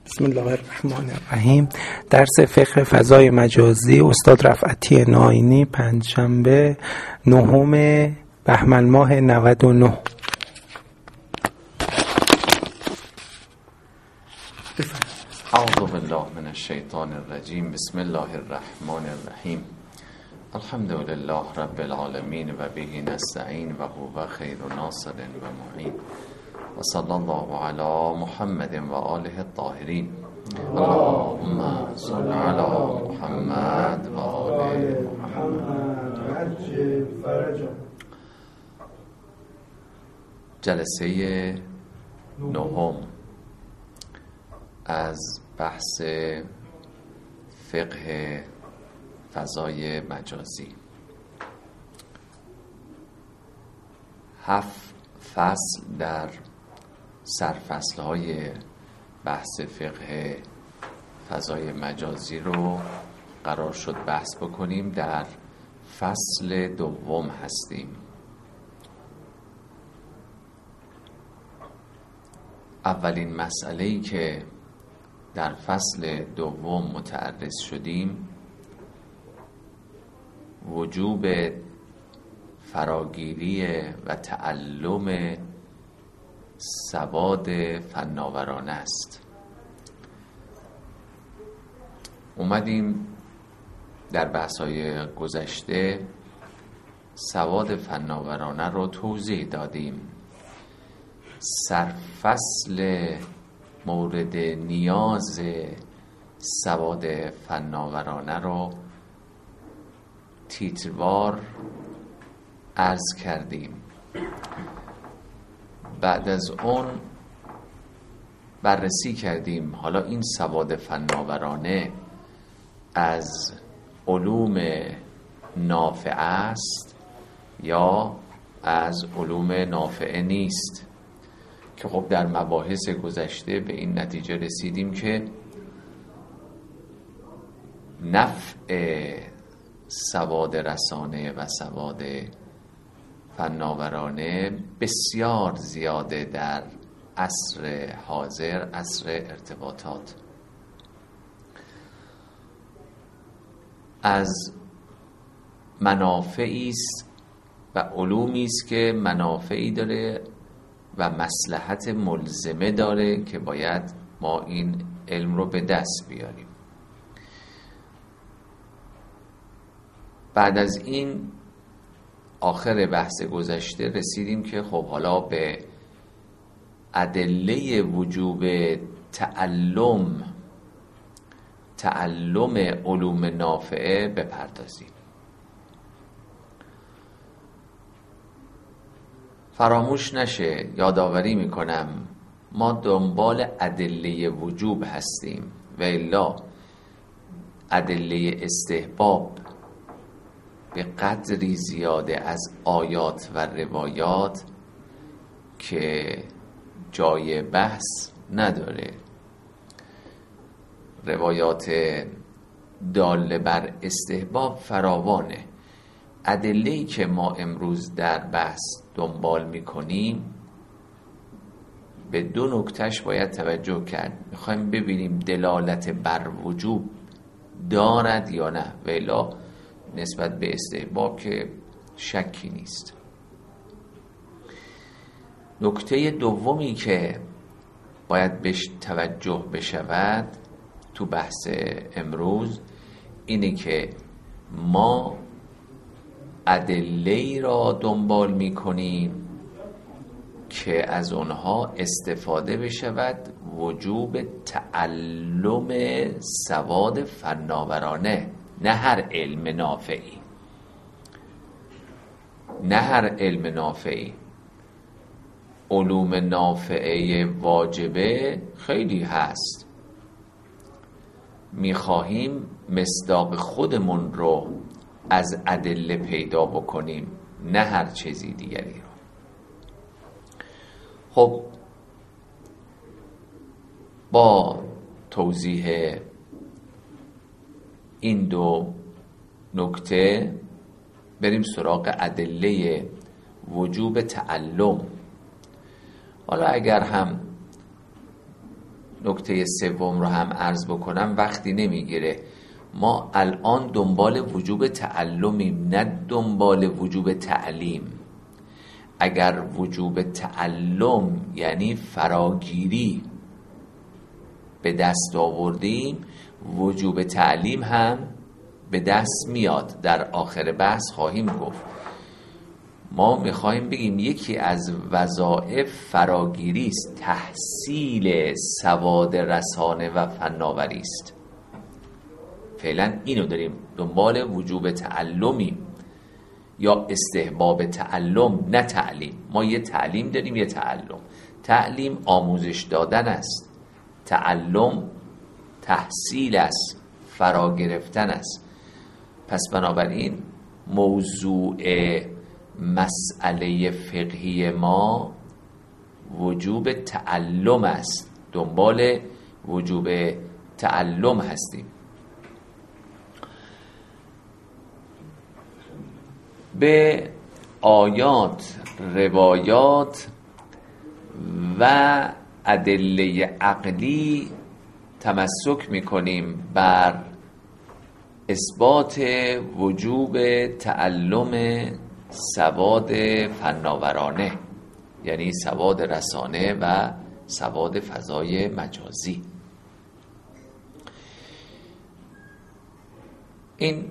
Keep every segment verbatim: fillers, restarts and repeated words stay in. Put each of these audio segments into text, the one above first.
بسم الله الرحمن الرحیم. درس فقه فضای مجازی استاد رفعتی ناینی، پنجشنبه نهم بهمن ماه نود و نه. اعوذ بالله من الشیطان الرجیم. بسم الله الرحمن الرحیم. الحمد لله رب العالمین و به نستعین و هو خیر ناصر و معین و صلی الله علی محمد و آله الطاهرین. اللهم صل علی محمد و آل محمد. جلسه نهم از بحث فقه فضای مجازی. هفت فصل در سرفصل‌های بحث فقه فضای مجازی رو قرار شد بحث بکنیم. در فصل دوم هستیم. اولین مسئله‌ای که در فصل دوم متعرض شدیم وجوب فراگیری و تعلم سواد فناورانه است. اومدیم در بحث‌های گذشته سواد فناورانه رو توضیح دادیم. سرفصل مورد نیاز سواد فناورانه رو تیتروار عرض کردیم. بعد از اون بررسی کردیم حالا این سواد فناورانه از علوم نافعه است یا از علوم نافعه نیست، که خب در مباحث گذشته به این نتیجه رسیدیم که نفع سواد رسانه و سواد فناورانه بسیار زیاده در عصر حاضر، عصر ارتباطات. از منافعی است و علومی است که منافعی داره و مصلحت ملزمه داره که باید ما این علم رو به دست بیاریم. بعد از این آخر بحث گذشته رسیدیم که خب حالا به ادله وجوب تعلم تعلم علوم نافعه بپردازیم. فراموش نشه یادآوری میکنم ما دنبال ادله وجوب هستیم و الا ادله استحباب به قدری زیاده از آیات و روایات که جای بحث نداره. روایات داله بر استحباب فراوانه. ادله‌ای که ما امروز در بحث دنبال میکنیم به دو نکتهش باید توجه کرد. میخوایم ببینیم دلالت بر وجوب دارد یا نه، و الا نسبت به استحباب که شکی نیست. نکته دومی که باید بهش توجه بشود تو بحث امروز اینه که ما ادله‌ای را دنبال می‌کنیم که از اونها استفاده بشود وجوب تعلم سواد فناورانه، نه هر علم نافعی، نه هر علم نافعی. علوم نافعه واجبه خیلی هست، میخواهیم مصداق خودمون رو از ادله پیدا بکنیم، نه هر چیزی دیگری رو. خب با توضیح این دو نکته بریم سراغ ادله وجوب تعلم. حالا اگر هم نکته سوم رو هم عرض بکنم وقتی نمیگیره. ما الان دنبال وجوب تعلمیم، نه دنبال وجوب تعلیم. اگر وجوب تعلم یعنی فراگیری به دست آوردیم، وجوب تعلیم هم به دست میاد. در آخر بحث خواهیم گفت. ما میخوایم بگیم یکی از وظایف فراگیری است، تحصیل سواد رسانه و فناوری است. فعلا اینو داریم، دنبال وجوب تعلمیم یا استحباب تعلم، نه تعلیم. ما یه تعلیم داریم، یه تعلم. تعلیم آموزش دادن است، تعلم تحصیل است، فرا گرفتن است. پس بنابراین موضوع مسئله فقهی ما وجوب تعلم است، دنبال وجوب تعلم هستیم. به آیات، روایات و ادله عقلی تمسک میکنیم بر اثبات وجوب تعلم سواد فناورانه، یعنی سواد رسانه و سواد فضای مجازی. این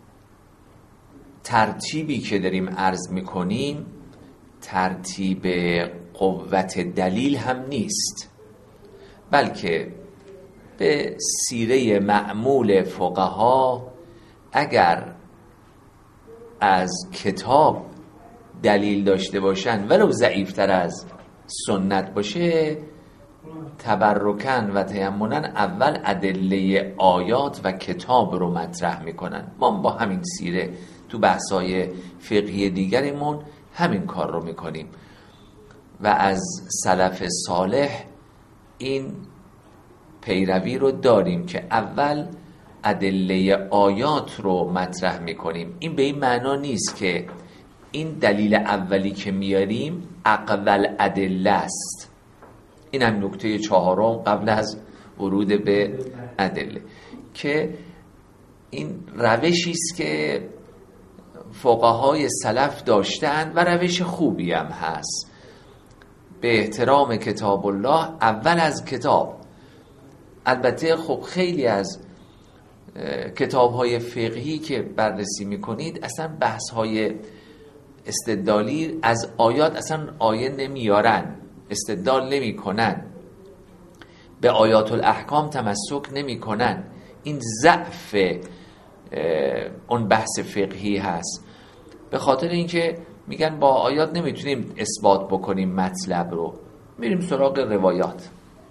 ترتیبی که داریم عرض میکنیم ترتیب قوت دلیل هم نیست، بلکه به سیره معمول فقها اگر از کتاب دلیل داشته باشن ولو ضعیفتر از سنت باشه، تبرکن و تیمنا اول ادله آیات و کتاب رو مطرح میکنن. ما با همین سیره تو بحثای فقهی دیگرمون همین کار رو میکنیم و از سلف صالح این پیروی رو داریم که اول ادله آیات رو مطرح میکنیم. این به این معنا نیست که این دلیل اولی که میاریم اقول ادله است. این هم نکته چهارم قبل از ورود به ادله، که این روشی است که فقهای سلف داشتن و روش خوبی هم هست. به احترام کتاب الله اول از کتاب. البته خب خیلی از کتاب‌های فقهی که بررسی می‌کنید اصلا بحث‌های استدلالی از آیات اصلا آیه نمیارن، استدلال نمی‌کنن، به آیات الاحکام تمسک نمی‌کنن. این ضعف اون بحث فقهی هست، به خاطر اینکه میگن با آیات نمیتونیم اثبات بکنیم مطلب رو، میریم سراغ روایات.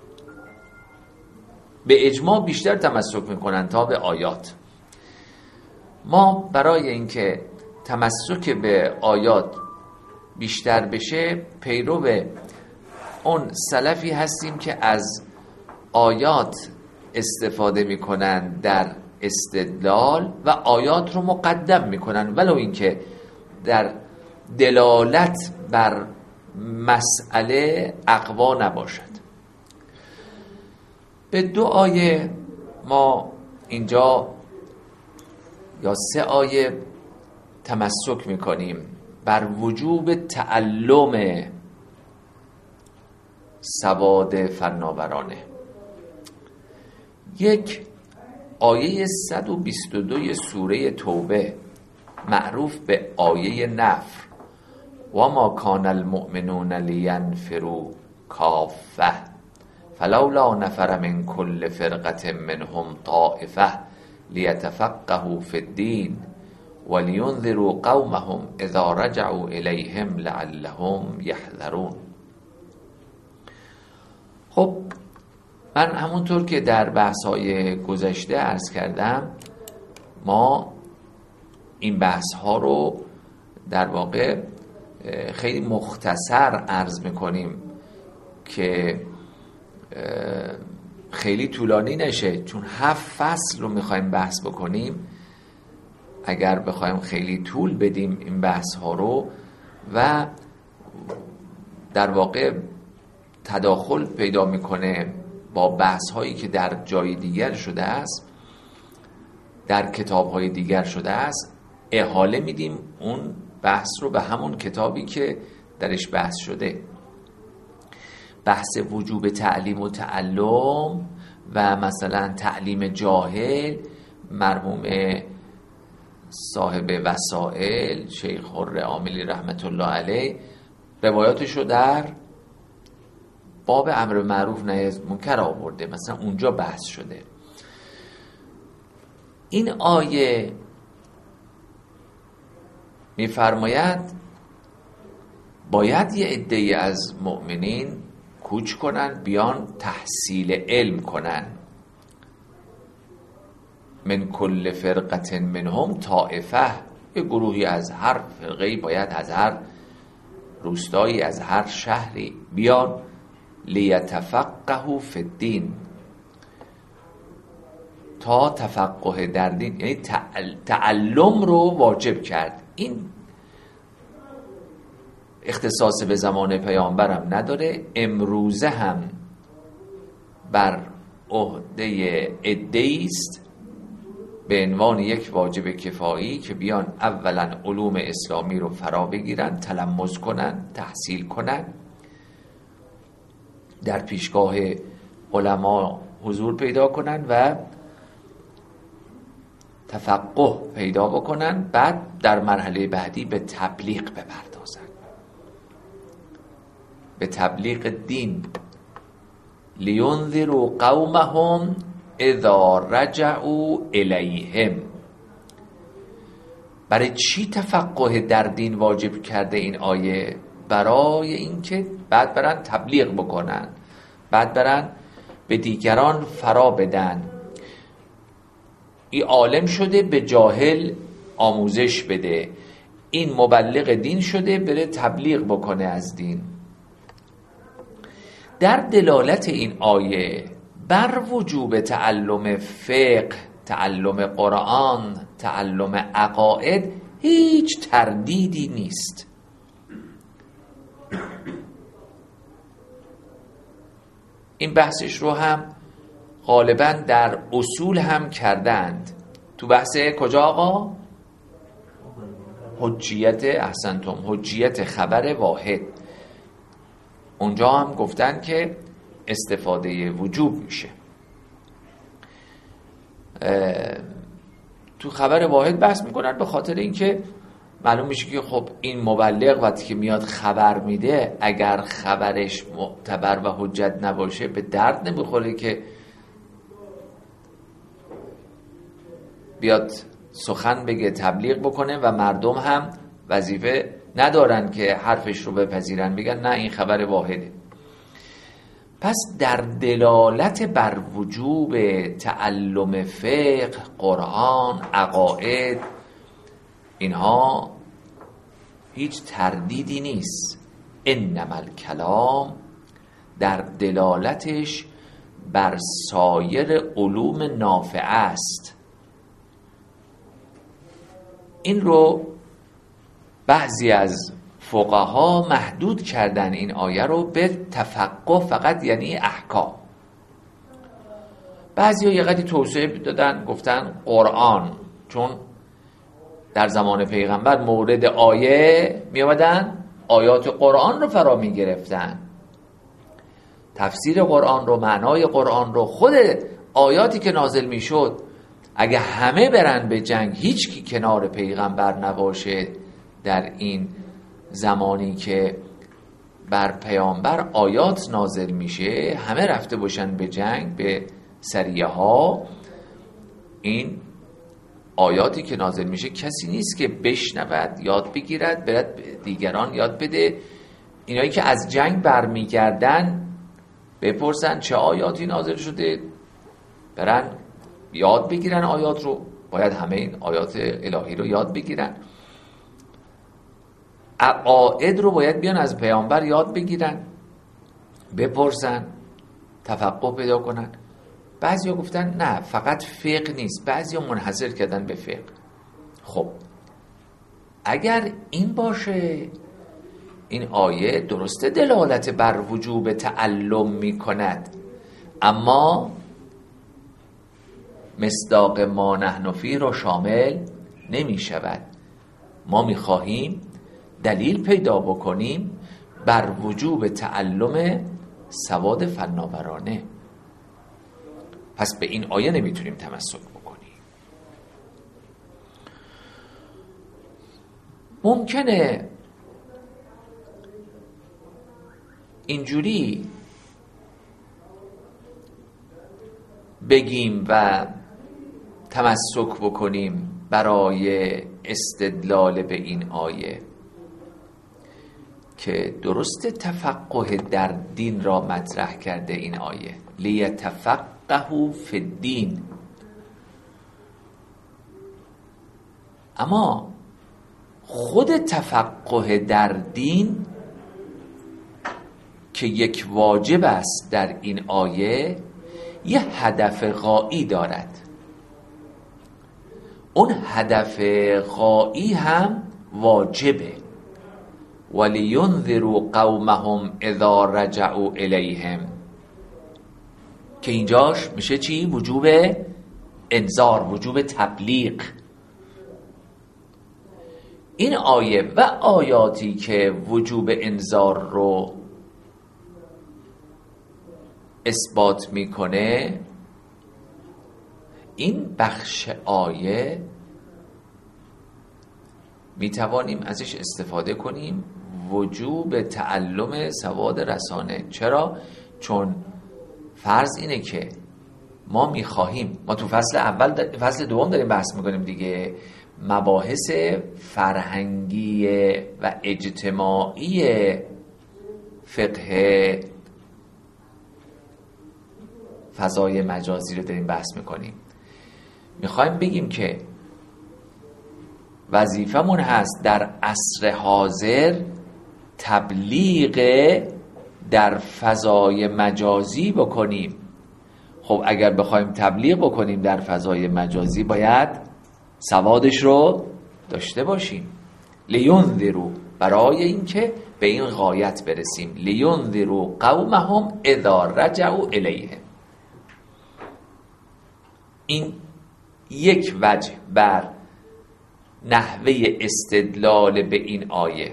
به اجماع بیشتر تمسک میکنن تا به آیات. ما برای اینکه تمسک به آیات بیشتر بشه پیرو اون سلفی هستیم که از آیات استفاده میکنن در استدلال و آیات رو مقدم میکنن ولو اینکه در دلالت بر مسئله اقوا نباشد. به دو آیه ما اینجا یا سه آیه تمسک میکنیم بر وجوب تعلم سواد فناورانه. یک، آیه صد و بیست و دو سوره توبه معروف به آیه نفر، و ما کان المؤمنون لینفروا کافه فلولا نفر من کل فرقة منهم طائفه لیتفقهوا فی الدین ولینذروا قومهم اذا رجعوا الیهم لعلهم یحذرون. خب من همونطور که در بحث‌های گذشته عرض کردم، ما این بحث‌ها رو در واقع خیلی مختصر عرض می‌کنیم که خیلی طولانی نشه، چون هفت فصل رو می‌خوایم بحث بکنیم. اگر بخوایم خیلی طول بدیم این بحث‌ها رو و در واقع تداخل پیدا می‌کنه با بحث هایی که در جای دیگر شده است، در کتاب های دیگر شده است، احاله میدیم اون بحث رو به همون کتابی که درش بحث شده. بحث وجوب تعلیم و تعلم و مثلا تعلیم جاهل، مرحوم صاحب وسائل شیخ حر عاملی رحمت الله علیه روایاتش رو در باب امر معروف نهی از منکر آورده، مثلا اونجا بحث شده. این آیه میفرماید باید یه عده‌ای از مؤمنین کوچ کنن، بیان تحصیل علم کنن. من کل فرقت منهم طائفه، یه گروهی از هر فرقه‌ای باید از هر روستایی، از هر شهری بیان، لیتفقهوا فی الدین، تا تفقه در دین، یعنی تعلم رو واجب کرد. این اختصاص به زمان پیامبرم نداره، امروزه هم بر عهده عده‌ای است به عنوان یک واجب کفایی که بیان اولا علوم اسلامی رو فرا بگیرن، تلمذ کنن، تحصیل کنن، در پیشگاه علما حضور پیدا کنن و تفقه پیدا بکنن، بعد در مرحله بعدی به تبلیغ بپردازن، به تبلیغ دین. لینذروا قومهم اذا رجعوا الیهم. برای چی تفقه در دین واجب کرده این آیه؟ برای اینکه بعد برن تبلیغ بکنن، بعد برن به دیگران فرا بدن. این عالم شده به جاهل آموزش بده، این مبلغ دین شده بره تبلیغ بکنه از دین. در دلالت این آیه بر وجوب تعلم فقه، تعلم قرآن، تعلم عقاید هیچ تردیدی نیست. این بحثش رو هم غالبا در اصول هم کردند. تو بحث کجا آقا؟ حجیت، احسنتم، حجیت خبر واحد. اونجا هم گفتن که استفاده وجوب میشه. تو خبر واحد بحث میکنن به خاطر اینکه معلوم میشه که خب این مبلغ وقتی که میاد خبر میده، اگر خبرش معتبر و حجت نباشه به درد نمیخوره که بیاد سخن بگه، تبلیغ بکنه و مردم هم وظیفه ندارن که حرفش رو بپذیرن، بگن نه این خبر واحده. پس در دلالت بر وجوب تعلم فقه، قرآن، عقاید، اینها هیچ تردیدی نیست. انما الکلام در دلالتش بر سایر علوم نافعه است. این رو بعضی از فقها محدود کردن این آیه رو به تفقه فقط، یعنی احکام. بعضی ها یه قدری توسعه دادن، گفتن قرآن، چون در زمان پیغمبر مورد آیه می آمدن، آیات قرآن رو فرا می گرفتن، تفسیر قرآن رو، معنای قرآن رو، خود آیاتی که نازل می شد اگه همه برن به جنگ، هیچ کی کنار پیغمبر نباشه در این زمانی که بر پیامبر آیات نازل میشه، همه رفته باشن به جنگ، به سریه ها، این آیاتی که نازل میشه کسی نیست که بشنود، یاد بگیرد، برد دیگران یاد بده. اینایی که از جنگ برمیگردن بپرسن چه آیاتی نازل شده، برن یاد بگیرن آیات رو. باید همه این آیات الهی رو یاد بگیرن. عقاید رو باید بیان از پیامبر یاد بگیرن، بپرسن، تفقه پیدا کنن. بعضیا گفتن نه فقط فقه نیست، بعضیا منحصر کردن به فقه. خب اگر این باشه، این آیه درسته دلالت بر وجوب تعلم می کند، اما مصداق ما نحن فیه رو شامل نمی شود. ما می خواهیم دلیل پیدا بکنیم بر وجوب تعلم سواد فناورانه. پس به این آیه نمیتونیم تمسک بکنیم. ممکنه اینجوری بگیم و تمسک بکنیم برای استدلال به این آیه که درست تفقه در دین را مطرح کرده این آیه، لیتفقهوا فی الدین. اما خود تفقه در دین که یک واجب است در این آیه یه هدف غایی دارد. اون هدف غایی هم واجبه. وَلِيُنذِرُوا قَوْمَهُمْ اِذَا رَجَعُوا إِلَيْهِمْ، که اینجاش میشه چی؟ وجوب انذار، وجوب تبلیغ. این آیه و آیاتی که وجوب انذار رو اثبات میکنه، این بخش آیه میتوانیم ازش استفاده کنیم وجوب تعلم سواد رسانه. چرا؟ چون فرض اینه که ما میخواهیم، ما تو فصل اول فصل دوم داریم بحث میکنیم دیگه، مباحث فرهنگی و اجتماعی فقه فضای مجازی رو داریم بحث میکنیم. میخوایم بگیم که وظیفمون هست در عصر حاضر تبلیغ در فضای مجازی بکنیم. خب اگر بخوایم تبلیغ بکنیم در فضای مجازی باید سوادش رو داشته باشیم. لینذروا، برای اینکه به این غایت برسیم، لینذروا قومهم اذا رجعوا الیهم. این یک وجه بر نحوه استدلال به این آیه.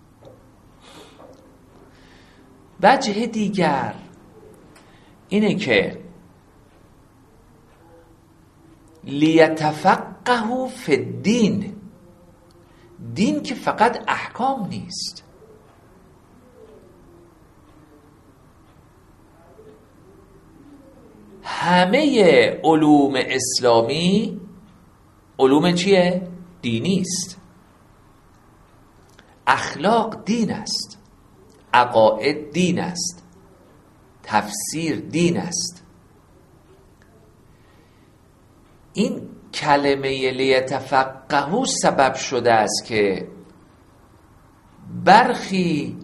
وجه دیگر اینه که لیتفقهوا فی الدین، دین که فقط احکام نیست، همه علوم اسلامی علوم چیه؟ دینی است. اخلاق دین است، عقاید دین است، تفسیر دین است. این کلمه لیتفقهوا سبب شده است که برخی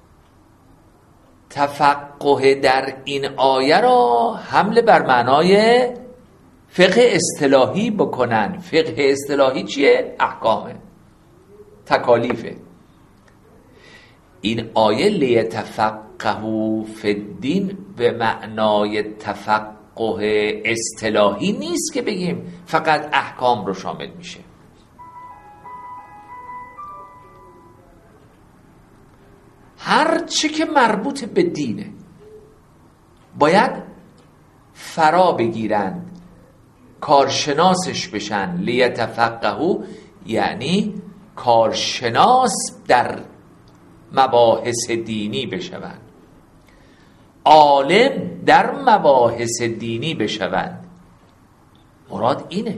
تفقه در این آیه را حمل بر معنای فقه اصطلاحی بکنن. فقه اصطلاحی چیه؟ احکامه، تکالیفه. این آیه لیتفقهوا فی الدین به معنای تفقه اصطلاحی نیست که بگیم فقط احکام رو شامل میشه. هر چی که مربوط به دینه باید فرا بگیرند، کارشناسش بشن. لیتفقهوا یعنی کارشناس در مباحث دینی بشوند، عالم در مباحث دینی بشوند. مراد اینه.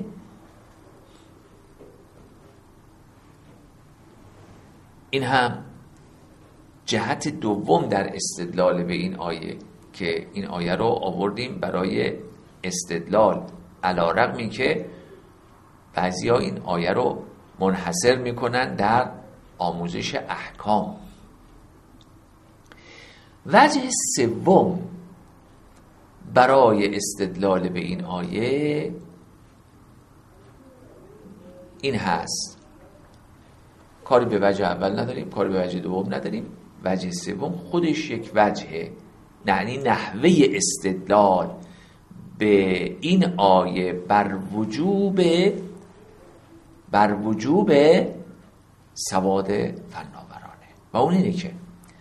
این هم جهت دوم در استدلال به این آیه که این آیه رو آوردیم برای استدلال، علی رغمی که بعضیا این آیه رو منحصر میکنن در آموزش احکام. وجه سوم برای استدلال به این آیه این هست، کاری به وجه اول نداریم، کاری به وجه دوم نداریم. وجه سوم خودش یک وجهه یعنی نحوه استدلال به این آیه بر وجوب بر وجوب سواد فناورانه و اون اینه که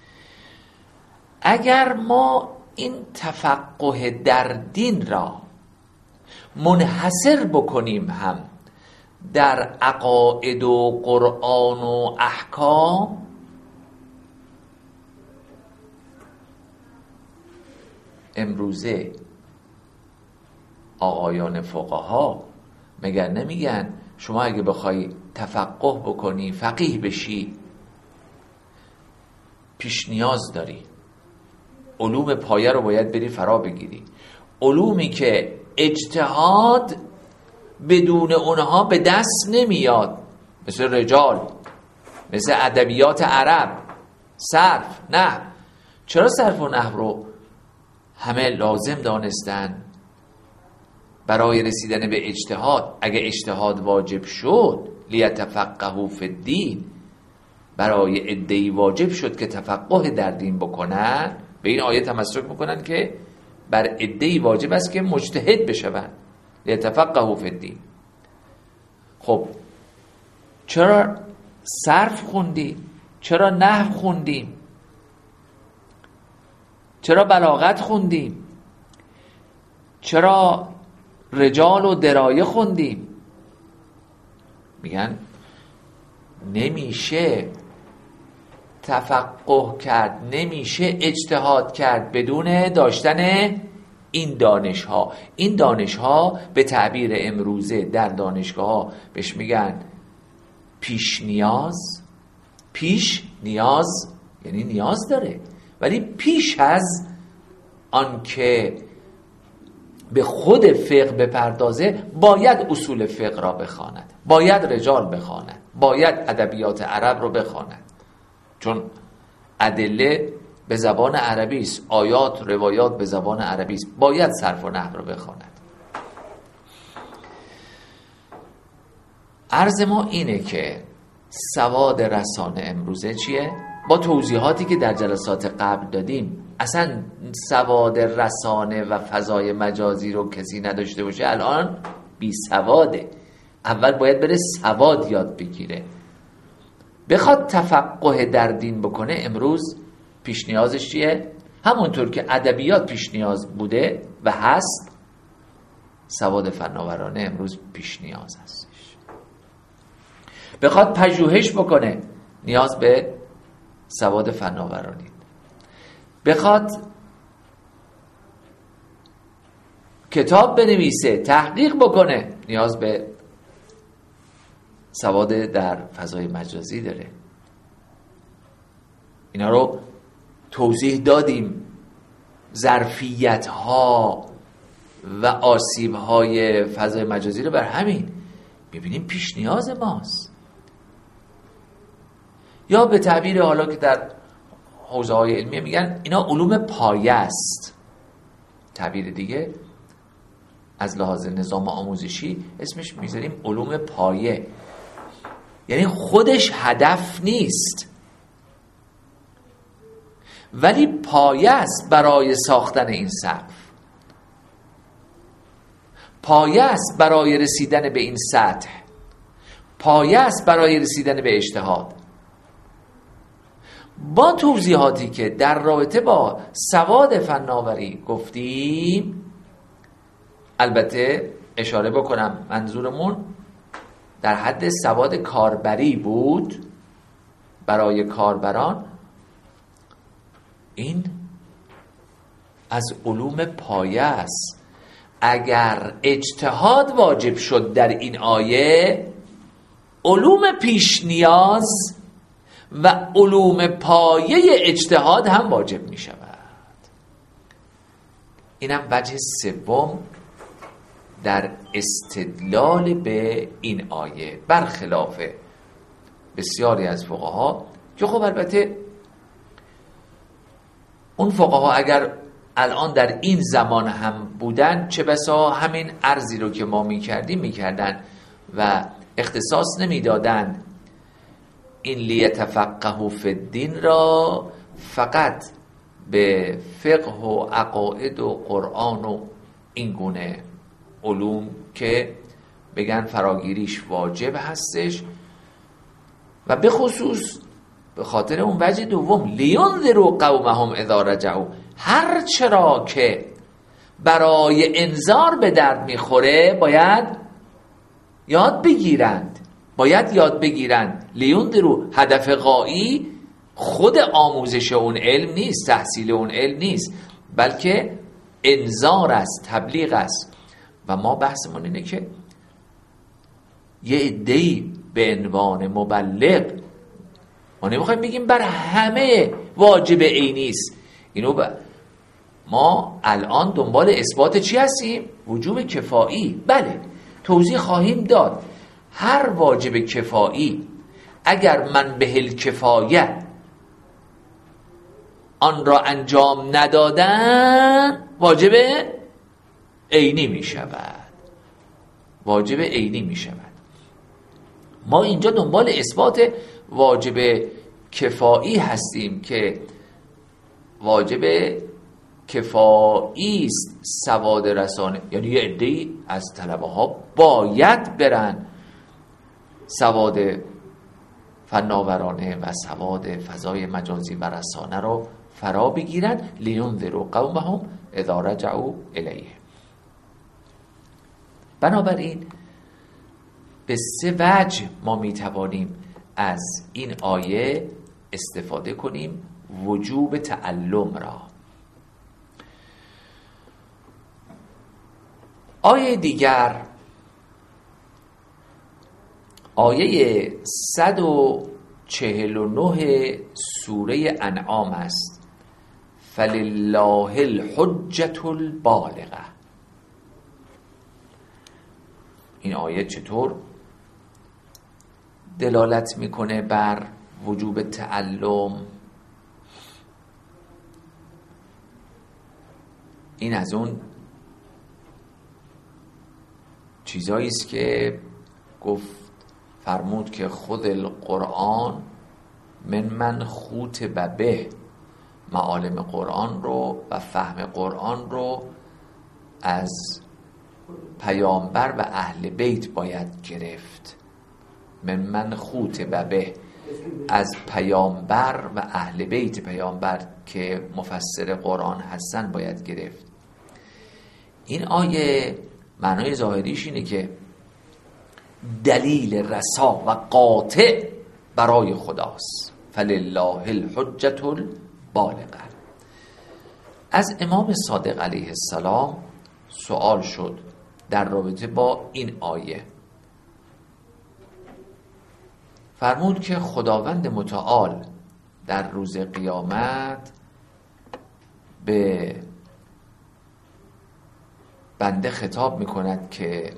اگر ما این تفقه در دین را منحصر بکنیم هم در عقاید و قرآن و احکام، امروزه آقایان فقها مگر نمیگن شما اگه بخوای تفقه بکنی، فقیه بشی، پیش نیاز داری، علوم پایه رو باید بری فرا بگیری، علومی که اجتهاد بدون اونها به دست نمیاد، مثل رجال، مثل ادبیات عرب، صرف، نحو. چرا صرف و نحو رو همه لازم دانستن برای رسیدن به اجتهاد؟ اگه اجتهاد واجب شد لیتفقهوا فی الدین، برای عده‌ای واجب شد که تفقه در دین بکنن، به این آیه تمسک بکنن که بر عده‌ای واجب است که مجتهد بشوند، لیتفقهوا فی الدین. خب چرا صرف خوندیم؟ چرا نحو خوندیم؟ چرا بلاغت خوندیم؟ چرا رجال و درایه خوندیم؟ میگن نمیشه تفقه کرد، نمیشه اجتهاد کرد بدون داشتن این دانش ها. این دانش ها به تعبیر امروزه در دانشگاه ها بهش میگن پیش نیاز. پیش نیاز یعنی نیاز داره، ولی پیش از آن که به خود فقه بپردازه باید اصول فقه را بخواند، باید رجال بخواند، باید ادبیات عرب رو بخواند، چون ادله به زبان عربی است، آیات روایات به زبان عربی است، باید صرف و نحو رو بخواند. عرض ما اینه که سواد رسانه امروزه چیه؟ با توضیحاتی که در جلسات قبل دادیم، اصلا سواد رسانه و فضای مجازی رو کسی نداشته باشه الان بی سواده. اول باید بره سواد یاد بگیره. بخواد تفقه در دین بکنه امروز پیش نیازش چیه؟ همونطور که ادبیات پیش نیاز بوده و هست، سواد فناورانه امروز پیش نیاز هستش. بخواد پژوهش بکنه نیاز به سواد فناورانی، بخواد کتاب بنویسه، تحقیق بکنه، نیاز به سواد در فضای مجازی داره. اینا رو توضیح دادیم، ظرفیت ها و آسیب های فضای مجازی رو بر همین ببینیم پیش نیاز ماست. یا به تعبیر حالا که در حوزه های علمی میگن اینا علوم پایه است، تعبیر دیگه از لحاظ نظام آموزشی اسمش میذاریم علوم پایه، یعنی خودش هدف نیست ولی پایه است برای ساختن این سقف، پایه است برای رسیدن به این سطح، پایه است برای رسیدن به اجتهاد. با توضیحاتی که در رابطه با سواد فناوری گفتیم، البته اشاره بکنم منظورمون در حد سواد کاربری بود برای کاربران، این از علوم پایه است. اگر اجتهاد واجب شد در این آیه، علوم پیش نیاز و علوم پایه اجتهاد هم واجب می شود. اینم وجه سوم در استدلال به این آیه، برخلاف بسیاری از فقها که خب البته اون فقها اگر الان در این زمان هم بودن چه بسا همین عرضی رو که ما می کردیم می کردن و اختصاص نمی دادن این لیتفقهوا فی الدین را فقط به فقه و عقاید و قرآن و این گونه علوم که بگن فراگیریش واجب هستش، و به خصوص به خاطر اون وجه دوم لینذروا قومهم اذا رجعوا، هر چرا که برای انذار به درد میخوره باید یاد بگیرند باید یاد بگیرند. لینذروا هدف غایی خود آموزش اون علم نیست، تحصیل اون علم نیست، بلکه انذار است، تبلیغ است. و ما بحثمون اینه که یه عده‌ای به عنوان مبلغ، ما نمیخوایم بگیم بر همه واجب عینی است. اینو ب... ما الان دنبال اثبات چی هستیم؟ وجوب کفایی. بله، توضیح خواهیم داد. هر واجب کفایی اگر من به الکفایه آن را انجام ندادن واجب عینی می شود. واجب عینی می شود. ما اینجا دنبال اثبات واجب کفایی هستیم که واجب کفایی است سواد رسانه، یعنی یه عده‌ای از طلبه ها باید برن سواد فناورانه و سواد فضای مجازی و رسانه رو فرا بگیرن. لینذروا قومهم اذا رجعوا الیه. بنابراین به سه وجه ما میتوانیم از این آیه استفاده کنیم وجوب تعلم را. آیه دیگر، آیه صد و چهل و نه سوره انعام است. فلله الحجة البالغه. این آیه چطور دلالت میکنه بر وجوب تعلم؟ این از اون چیزایی است که گفت فرمود که خود القرآن من من خوت به، معالم قرآن رو و فهم قرآن رو از پیامبر و اهل بیت باید گرفت. من من خوت به، از پیامبر و اهل بیت پیامبر که مفسر قرآن هستن باید گرفت. این آیه معنای ظاهریش اینه که دلیل رسا و قاطع برای خداست. فلله الحجة البالغه. از امام صادق علیه السلام سوال شد در رابطه با این آیه. فرمود که خداوند متعال در روز قیامت به بنده خطاب میکند که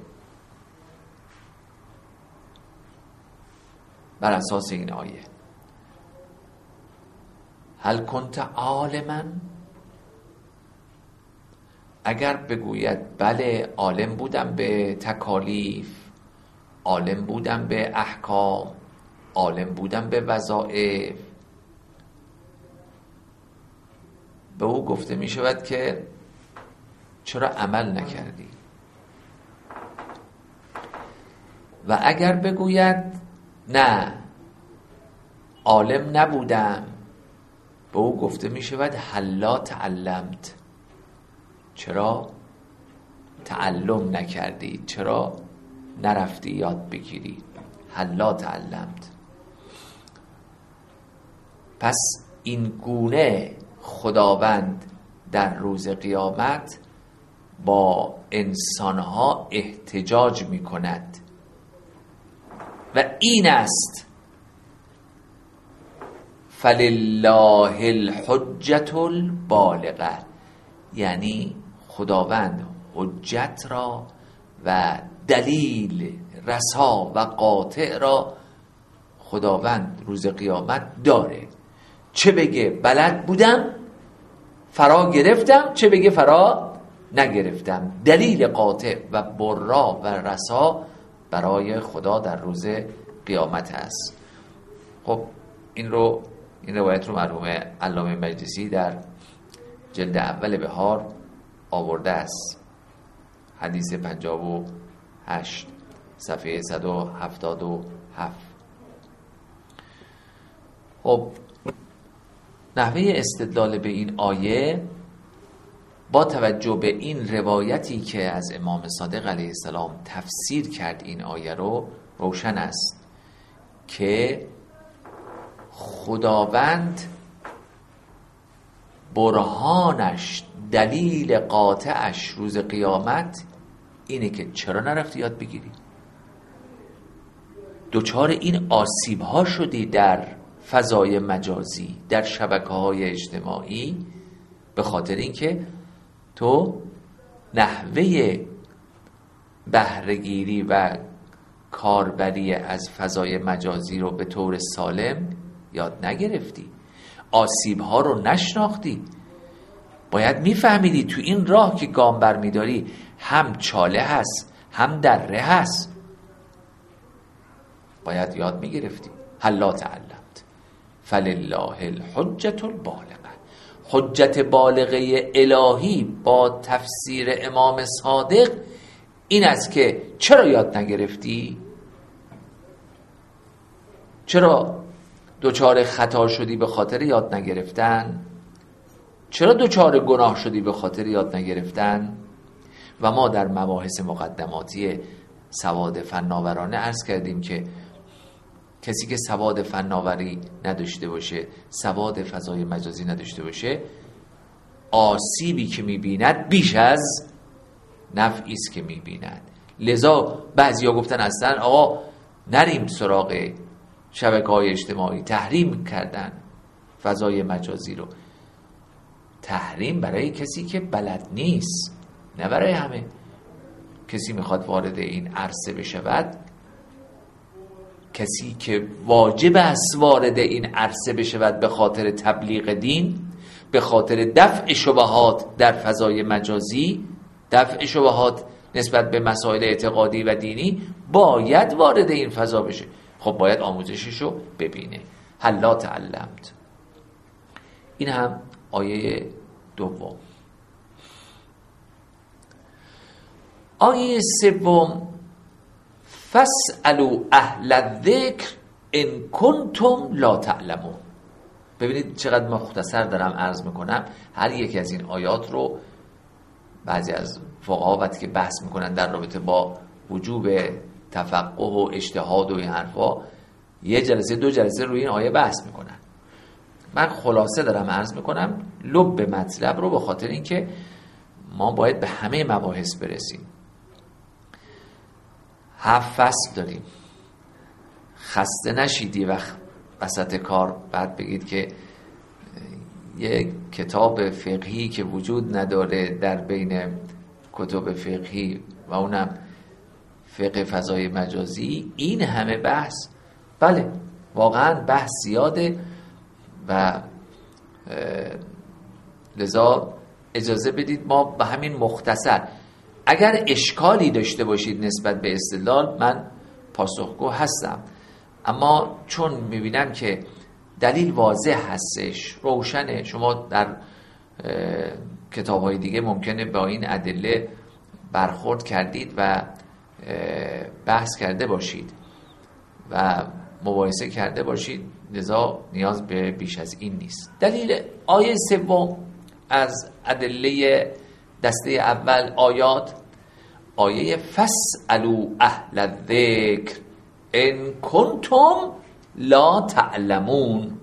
بر اساس این آیه هل کنت عالما، اگر بگوید بله عالم بودم به تکالیف، عالم بودم به احکام، عالم بودم به وظایف، به او گفته می شود که چرا عمل نکردی؟ و اگر بگوید نه عالم نبودم، به او گفته می شود هلا تعلمت، چرا تعلم نکردی؟ چرا نرفتی یاد بگیری؟ هلا تعلمت. پس این گونه خداوند در روز قیامت با انسانها احتجاج می کند و این است فلله الحجة البالغه، یعنی خداوند حجت را و دلیل رسا و قاطع را خداوند روز قیامت داره. چه بگه بلد بودم فرا گرفتم، چه بگه فرا نگرفتم. دلیل قاطع و برا و رسا برای خدا در روز قیامت است. خب این رو این روایت رو مرحوم علامه مجلسی در جلد اول بهار آورده است، حدیث پنجاه و هشت صفحه صد و هفتاد و هفت. خب نحوه استدلال به این آیه با توجه به این روایتی که از امام صادق علیه السلام تفسیر کرد این آیه رو روشن است که خداوند برهانش، دلیل قاطعش روز قیامت اینه که چرا نرفتی یاد بگیری؟ دوچار این آسیب ها شدی در فضای مجازی، در شبکه های اجتماعی، به خاطر اینکه تو نحوه بهره‌گیری و کاربری از فضای مجازی رو به طور سالم یاد نگرفتی، آسیب ها رو نشناختی. باید میفهمیدی تو این راه که گام بر میداری هم چاله هست هم دره هست، باید یاد میگرفتی. هلا تعلمت فلله الحجة البالغه. حجت بالغه الهی با تفسیر امام صادق این است که چرا یاد نگرفتی؟ چرا دوچار خطا شدی به خاطر یاد نگرفتن؟ چرا دوچار گناه شدی به خاطر یاد نگرفتن؟ و ما در مباحث مقدماتی سواد فناورانه عرض کردیم که کسی که سواد فناوری نداشته باشه، سواد فضای مجازی نداشته باشه، آسیبی که میبیند بیش از نفعی است که میبیند. لذا بعضیا گفتن اصلا آقا نریم سراغ شبکه‌های اجتماعی، تحریم کردن فضای مجازی رو. تحریم برای کسی که بلد نیست، نه برای همه. کسی میخواد وارد این عرصه بشود، کسی که واجب است وارد این عرصه بشود به خاطر تبلیغ دین، به خاطر دفع شبهات در فضای مجازی، دفع شبهات نسبت به مسائل اعتقادی و دینی، باید وارد این فضا بشه. خب باید آموزششو ببینه. هلا تعلمت. این هم آیه دوم. آیه سوم فاسألوا اهل الذکر ان کنتم لا تعلمون. ببینید چقدر مختصر دارم عرض میکنم. هر یک از این آیات رو بعضی از فقها وقتی که بحث میکنن در رابطه با وجوب تفقه و اجتهاد و این حرفا، یه جلسه دو جلسه روی این آیه بحث میکنن. من خلاصه دارم عرض میکنم لب مطلب رو، به خاطر اینکه ما باید به همه مباحث برسیم. هفت فصل داریم. خسته نشیدی وقت وسط کار بعد بگید که یه کتاب فقهی که وجود نداره در بین کتب فقهی و اونم فقه فضای مجازی، این همه بحث. بله واقعا بحث زیاده و لذا اجازه بدید ما به همین مختصر، اگر اشکالی داشته باشید نسبت به استدلال من پاسخگو هستم، اما چون میبینم که دلیل واضح هستش، روشنه، شما در کتاب‌های دیگه ممکنه با این ادله برخورد کردید و بحث کرده باشید و مباحثه کرده باشید، لذا نیاز به بیش از این نیست. دلیل آیه سوم از ادله دسته اول آیات، آیه فاسألوا اهل الذکر ان کنتم لا تعلمون.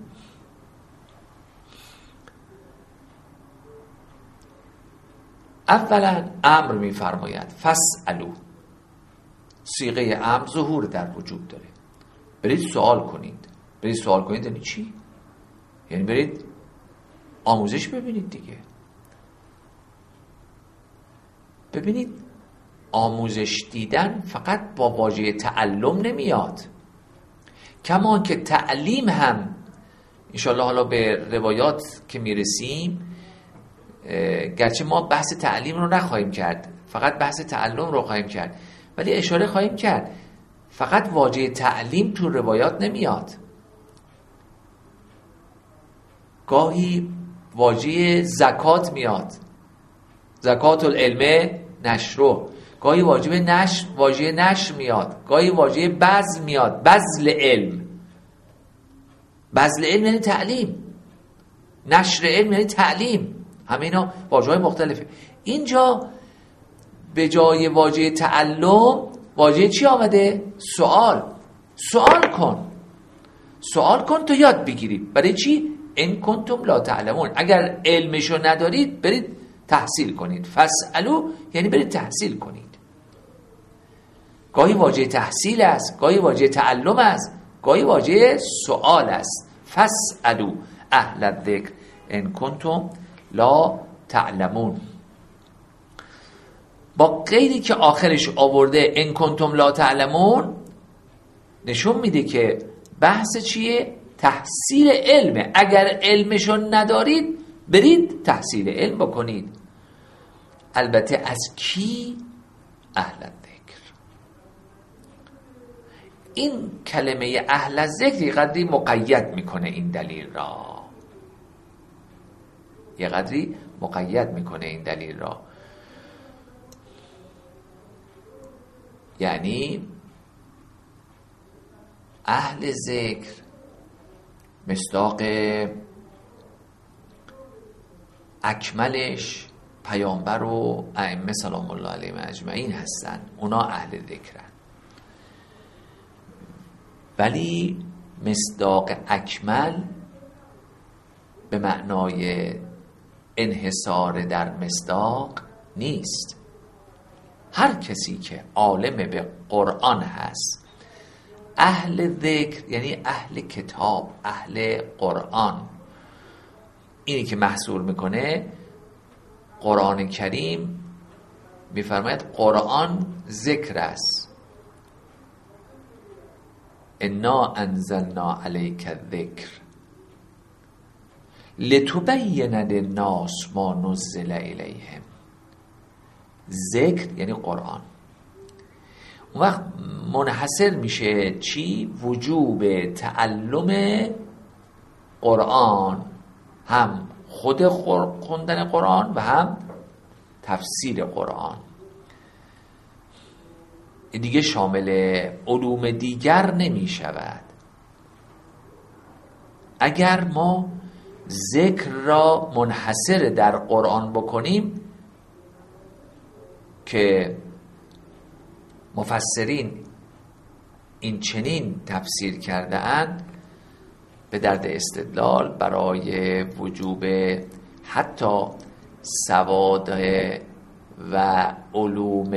اولا امر می‌فرماید فاسألوا، صیغه امر ظهور در وجود داره. برید سوال کنید. برید سوال کنید یعنی چی؟ یعنی برید آموزش ببینید دیگه. ببینید آموزش دیدن فقط با واژه تعلم نمیاد، کما که تعلیم هم انشالله حالا به روایات که میرسیم، گرچه ما بحث تعلیم رو نخواهیم کرد، فقط بحث تعلم رو خواهیم کرد، ولی اشاره خواهیم کرد فقط واژه تعلیم تو روایات نمیاد. گاهی واژه زکات میاد، زکات العلم نشرو. گاهی واژه نشر واژه نشر میاد، گاهی واژه بذل میاد، بذل علم. بذل علم یعنی تعلیم، نشر علم یعنی تعلیم. همه اینا واژه‌های مختلفه. اینجا به جای واژه تعلم واژه چی آمده؟ سوال. سوال کن، سوال کن تو یاد بگیری. برای چی؟ ان کنتم لا تعلمون. اگر علمشو ندارید برید تحصیل کنید. فاسالو یعنی برید تحصیل کنید. گاهی واژه تحصیل است، گاهی واژه تعلم است، گاهی واژه سوال است. فاسالو اهل الذکر ان کنتم لا تعلمون. با غیری که آخرش آورده ان کنتم لا تعلمون نشون میده که بحث چیه؟ تحصیل علمه. اگر علمشو ندارید برید تحصیل علم بکنید. البته از کی؟ اهل الذکر. این کلمه اهل الذکر یه قدری مقید میکنه این دلیل را، یه قدری مقید میکنه این دلیل را. یعنی اهل ذکر مصداق اکملش پیامبر و ائمه سلام الله علیهم اجمعین هستن. اونا اهل ذکرن. ولی مصداق اکمل به معنای انحصار در مصداق نیست. هر کسی که عالم به قرآن هست اهل ذکر، یعنی اهل کتاب، اهل قرآن. اینی که محصول میکنه قرآن کریم میفرماید قرآن ذکر است. انا انزلنا علیک الذکر لتبین للناس ما نزل الیهم. ذکر یعنی قرآن. اون وقت منحصر میشه چی؟ وجوب تعلم قرآن، هم خود خوندن قرآن و هم تفسیر قرآن. دیگه شامل علوم دیگر نمی شود. اگر ما ذکر را منحصر در قرآن بکنیم که مفسرین این چنین تفسیر کرده اند، به درد استدلال برای وجوب حتی سواد و علوم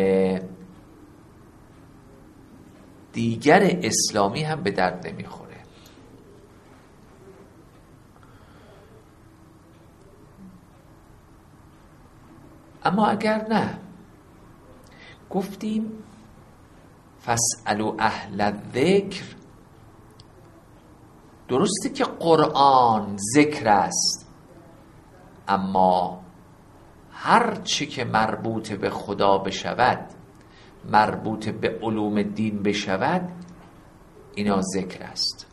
دیگر اسلامی هم به درد نمیخوره. اما اگر نه، گفتیم فاسألوا اهل الذکر. درسته که قرآن ذکر است، اما هر چی که مربوط به خدا بشود، مربوط به علوم دین بشود، اینا ذکر است.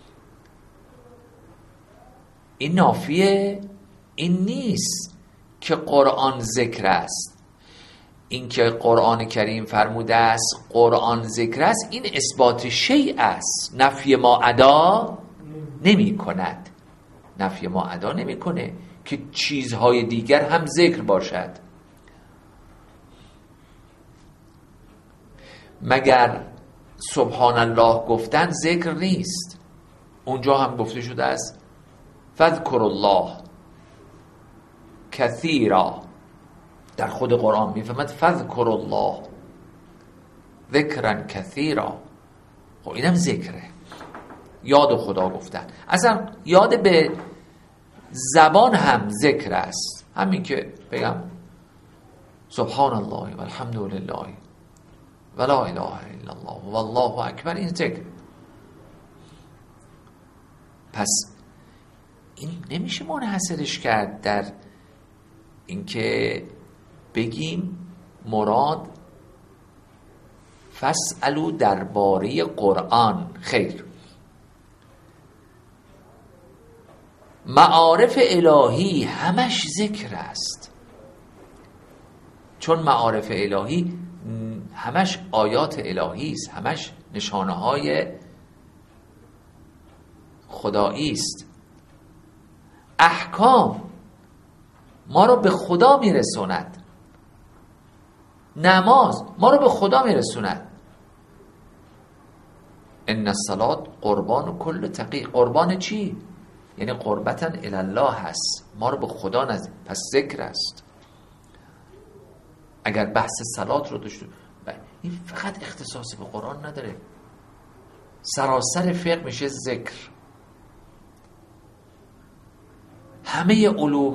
این نافیه این نیست که قرآن ذکر است. این که قرآن کریم فرموده است قرآن ذکر است، این اثبات شیء است، نفی ما ادا نمی کند. نفی ما ادا نمی کنه که چیزهای دیگر هم ذکر باشد. مگر سبحان الله گفتن ذکر نیست؟ اونجا هم گفته شده است فذکر الله کثیرا. در خود قرآن میفهمد فذکر الله ذکرا کثیرا. خب اینم ذکره، یاد خدا گفتن. اصلا یاد به زبان هم ذکر است. همین که بگم سبحان الله و الحمد لله و لا اله الا الله و الله اکبر، این ذکر. پس این نمیشه منحصرش کرد در اینکه بگیم مراد فاسألوا درباره قرآن. خیر، معارف الهی همش ذکر است، چون معارف الهی همش آیات الهی است، همش نشانه های خدایی است. احکام ما رو به خدا میرسوند، نماز ما رو به خدا میرسوند. ان الصلاة قربان کل تقی. قربان چی؟ یعنی قربتن الله هست، ما رو به خدا نزدیک. پس ذکر است. اگر بحث صلات رو داشت، این فقط اختصاص به قرآن نداره، سراسر فقه میشه ذکر. همه علوم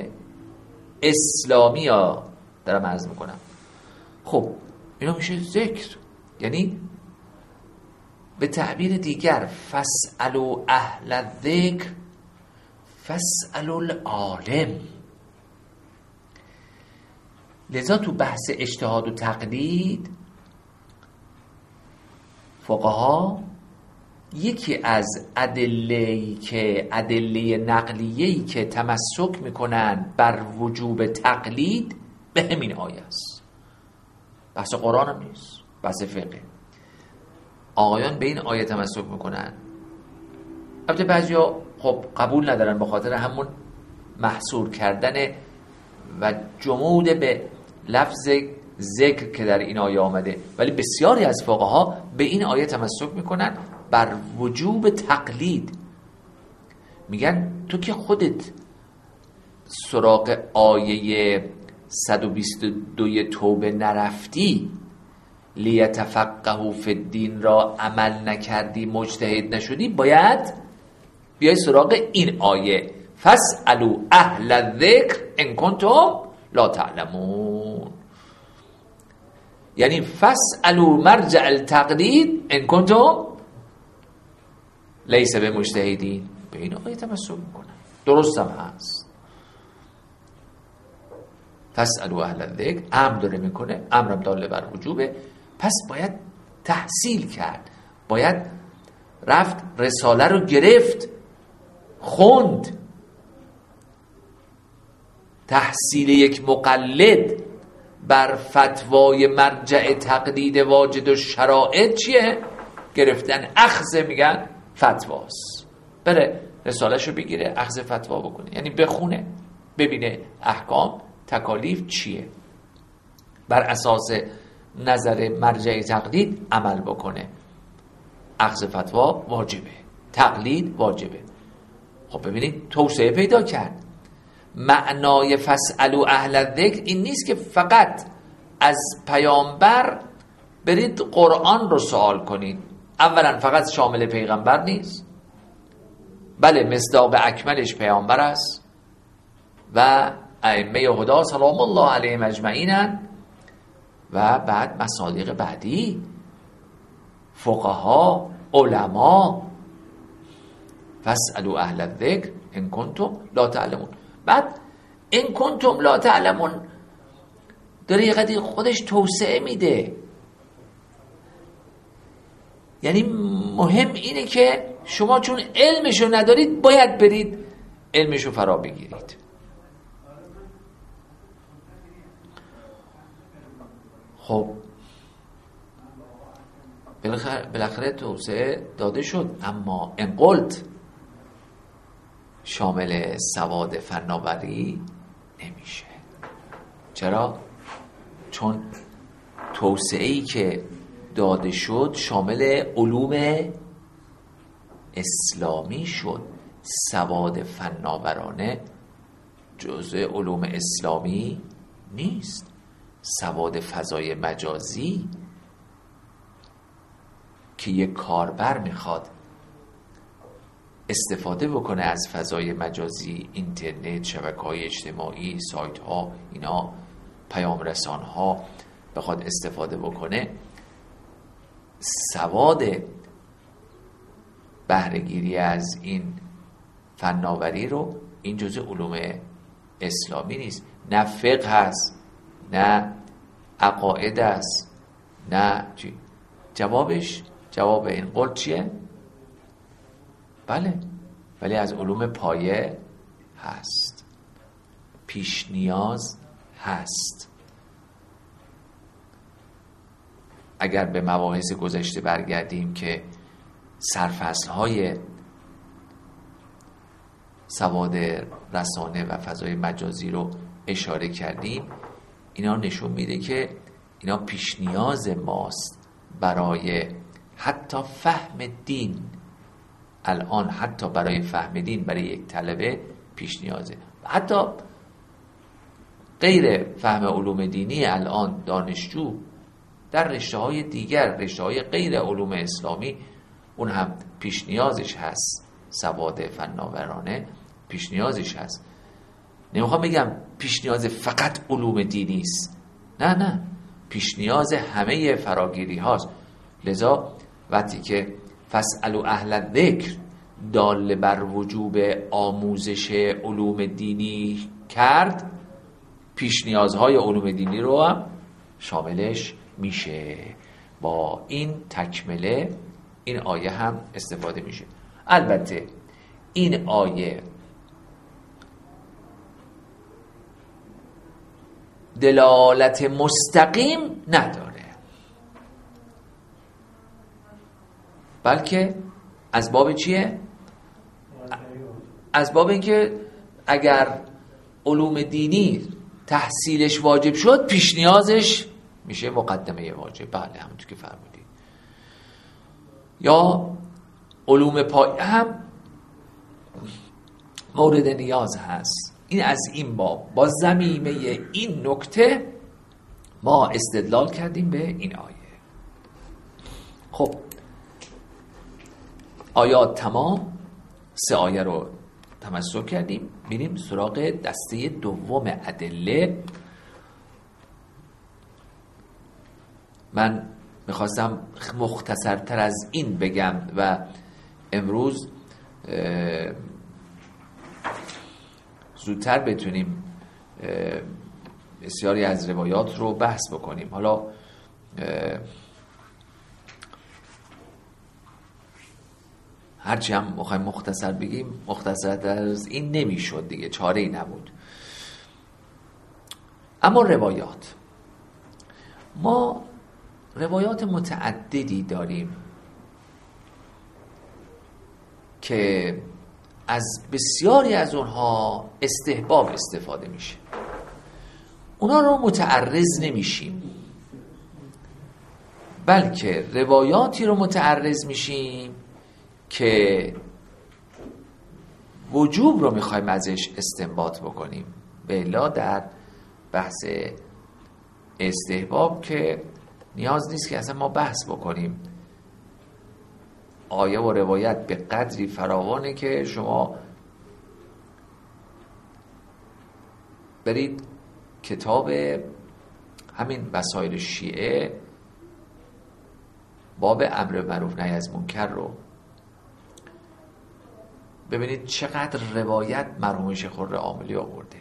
اسلامی ها دارم عرض میکنم، خب اینا میشه ذکر. یعنی به تعبیر دیگر فاسألوا اهل الذکر فاسألوا العالم. لذا تو بحث اجتهاد و تقلید فقها یکی از ادله‌ای که ادله نقلیه‌ای که تمسک میکنن بر وجوب تقلید به همین آیه است. بحث قرآن هم نیست، بحث فقه. آقایان به این آیه تمسک میکنن. البته بعضیا خب قبول ندارن به خاطر همون محصور کردن و جمود به لفظ ذکر که در این آیه آمده، ولی بسیاری از فقها به این آیه تمسک میکنن بر وجوب تقلید. میگن تو که خودت سراغ آیه صد و بیست و دو توبه نرفتی، لیتفقهوا فی الدین را عمل نکردی، مجتهد نشدی، باید بیای سراغ این آیه فاسألوا اهل الذکر ان کنتم لا تعلمون. یعنی فاسألوا مرجع التقلید ان کنتم لیس بمجتهدین. به این آیه تمسک میکنن، درست هم هست. فاسألوا اهل الذکر امر داره میکنه، امرم داله بر وجوبه، پس باید تحصیل کرد، باید رفت رساله رو گرفت، خوند. تحصیل یک مقلد بر فتوای مرجع تقلید واجد و شرائط چیه؟ گرفتن اخذ، میگن فتواست. بره رسالهشو بگیره، اخذ فتوا بکنه، یعنی بخونه، ببینه احکام تکالیف چیه، بر اساس نظر مرجع تقلید عمل بکنه. اخذ فتوا واجبه، تقلید واجبه. خب ببینید توسعه پیدا کرد. معنای فاسألوا اهل الذکر این نیست که فقط از پیامبر برید قرآن رو سوال کنید. اولا فقط شامل پیغمبر نیست، بله مصداق اکملش پیامبر است و ائمه هدا سلام الله علیهم اجمعین، و بعد مصادیق بعدی، فقها، علما. فاسألوا اهل الذکر ان کنتم لا تعلمون. بعد ان کنتم لا تعلمون داره یه قدری خودش توسعه میده. یعنی مهم اینه که شما چون علمشو ندارید باید برید علمشو فرا بگیرید. خب بالاخره بالاخره توسعه داده شد، اما ان قلت شامل سواد فناوری نمیشه. چرا؟ چون توسعه‌ای که داده شد شامل علوم اسلامی شد. سواد فناورانه جزء علوم اسلامی نیست. سواد فضای مجازی که یک کاربر میخواد استفاده بکنه از فضای مجازی، اینترنت، شبکه‌های اجتماعی، سایت‌ها، اینا، پیام رسان‌ها، بخواد استفاده بکنه، سواد بهره‌گیری از این فناوری رو، این جزء علوم اسلامی نیست. نه فقه هست، نه عقاید است، نه چی. جوابش جواب این قول چیه؟ بله، ولی از علوم پایه هست، پیش نیاز هست. اگر به مباحث گذشته برگردیم که سرفصل‌های سواد رسانه و فضای مجازی رو اشاره کردیم، اینا نشون میده که اینا پیش نیاز ماست برای حتی فهم دین. الان حتی برای فهم دین برای یک طلبه پیش نیازه، حتی غیر فهم علوم دینی الان دانشجو در رشته‌های دیگر، رشته‌های غیر علوم اسلامی، اون هم پیش نیازش هست. سواد فناورانه پیش نیازش هست. نمیخوام بگم پیش نیاز فقط علوم دینی است، نه نه، پیش نیاز همه فراگیری هاست. لذا وقتی که فاسألوا اهل الذکر دال بر وجوب آموزش علوم دینی کرد، پیش نیازهای علوم دینی رو هم شاملش میشه. با این تکمله این آیه هم استفاده میشه. البته این آیه دلالت مستقیم نداره، بلکه از باب چیه؟ از باب اینکه اگر علوم دینی تحصیلش واجب شد، پیش نیازش میشه مقدمه واجب. بله، همونطور که فرمودید. یا علوم پایه هم مورد نیاز هست. این از این باب با ضمیمه این نکته ما استدلال کردیم به این آیه. خب آیات تمام، سه آیه رو تمسک کردیم. میریم سراغ دسته دوم ادله. من میخواستم مختصرتر از این بگم و امروز زودتر بتونیم بسیاری از روایات رو بحث بکنیم. حالا هرچی هم میخوایم مختصر بگیم، مختصرتر از این نمیشد دیگه، چاره ای نبود. اما روایات، ما روایات متعددی داریم که از بسیاری از اونها استحباب استفاده میشه. اونا رو متعرض نمیشیم، بلکه روایاتی رو متعرض میشیم که وجوب رو میخوایم ازش استنباط بکنیم. به الا در بحث استحباب که نیاز نیست که اصلا ما بحث بکنیم. آیه و روایت به قدری فراوانه که شما برید کتاب همین وسایل شیعه، باب امر معروف نهی از منکر رو ببینید چقدر روایت مرحوم شیخ الرعاملی آورده.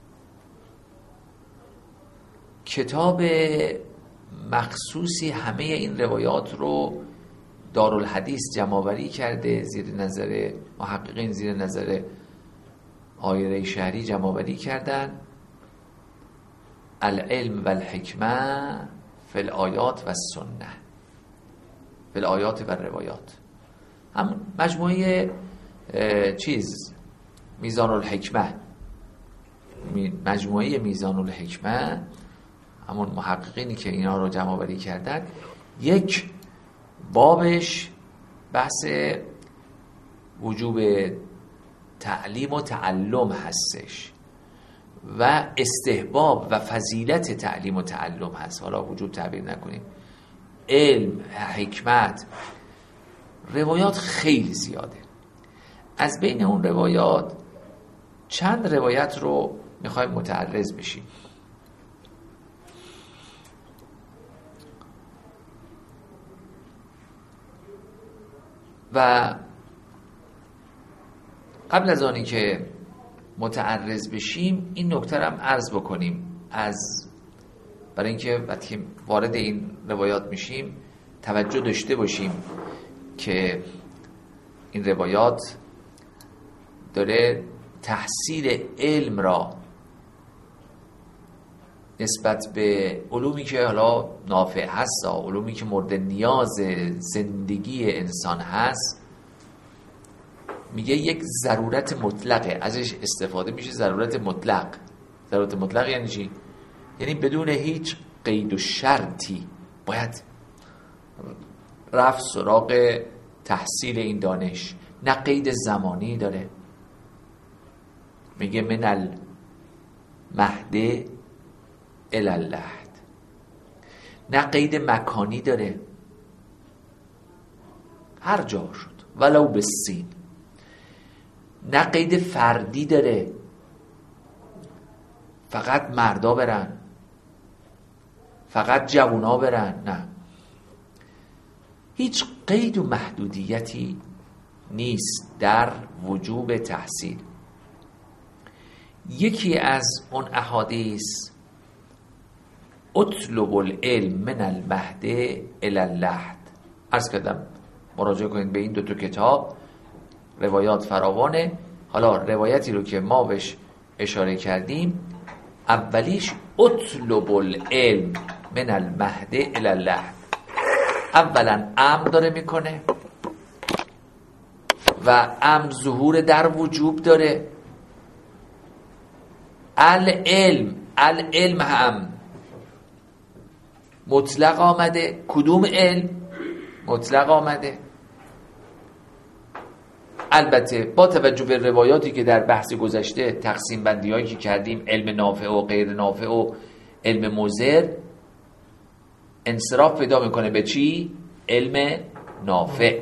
کتاب مخصوصی همه این روایات رو دارالحدیث جمع‌آوری کرده، زیر نظر محققین، زیر نظر آیه شهری جمع‌آوری کردن. العلم و الحکمه فی الآیات و السنه، فی الآیات و روایات. هم مجموعه چیز میزان الحکمه، مجموعه میزان الحکمه، همون محققینی که اینا رو جمع‌آوری کردن، یک بابش بحث وجوب تعلیم و تعلم هستش و استحباب و فضیلت تعلیم و تعلم هست. حالا وجوب تعبیر نکنیم، علم، حکمت، روایات خیلی زیاده. از بین اون روایات چند روایت رو میخوایم متعرض بشیم. و قبل از آنی که متعرض بشیم این نکته رو هم عرض بکنیم، از برای اینکه وقتی وارد این روایات میشیم توجه داشته باشیم که این روایات داره تحصیل علم را نسبت به علومی که حالا نافع هست، علومی که مورد نیاز زندگی انسان هست، میگه یک ضرورت مطلقه، ازش استفاده میشه ضرورت مطلق. ضرورت مطلق یعنی چی؟ یعنی بدون هیچ قید و شرطی باید رفت سراغ تحصیل این دانش. نه قید زمانی داره، میگه من المهد الی اللحد. نه قید مکانی داره، هر جا شد ولو به سین. نه قید فردی داره، فقط مردا برن، فقط جوونا برن. نه، هیچ قید و محدودیتی نیست در وجوب تحصیل. یکی از اون احادیث اطلب العلم من المهد الی اللحد، عرض کردم مراجعه کنید به این دو تا کتاب، روایات فراوانه. حالا روایتی رو که ما بهش اشاره کردیم، اولیش اطلب العلم من المهد الی اللحد، اولا امر داره میکنه و امر ظهور در وجوب داره. العلم العلم هم مطلق آمده. کدوم علم؟ مطلق آمده. البته با توجه به روایاتی که در بحث گذشته تقسیم بندی هایی که کردیم، علم نافع و غیر نافع و علم مضر، انصراف پیدا میکنه به چی؟ علم نافع.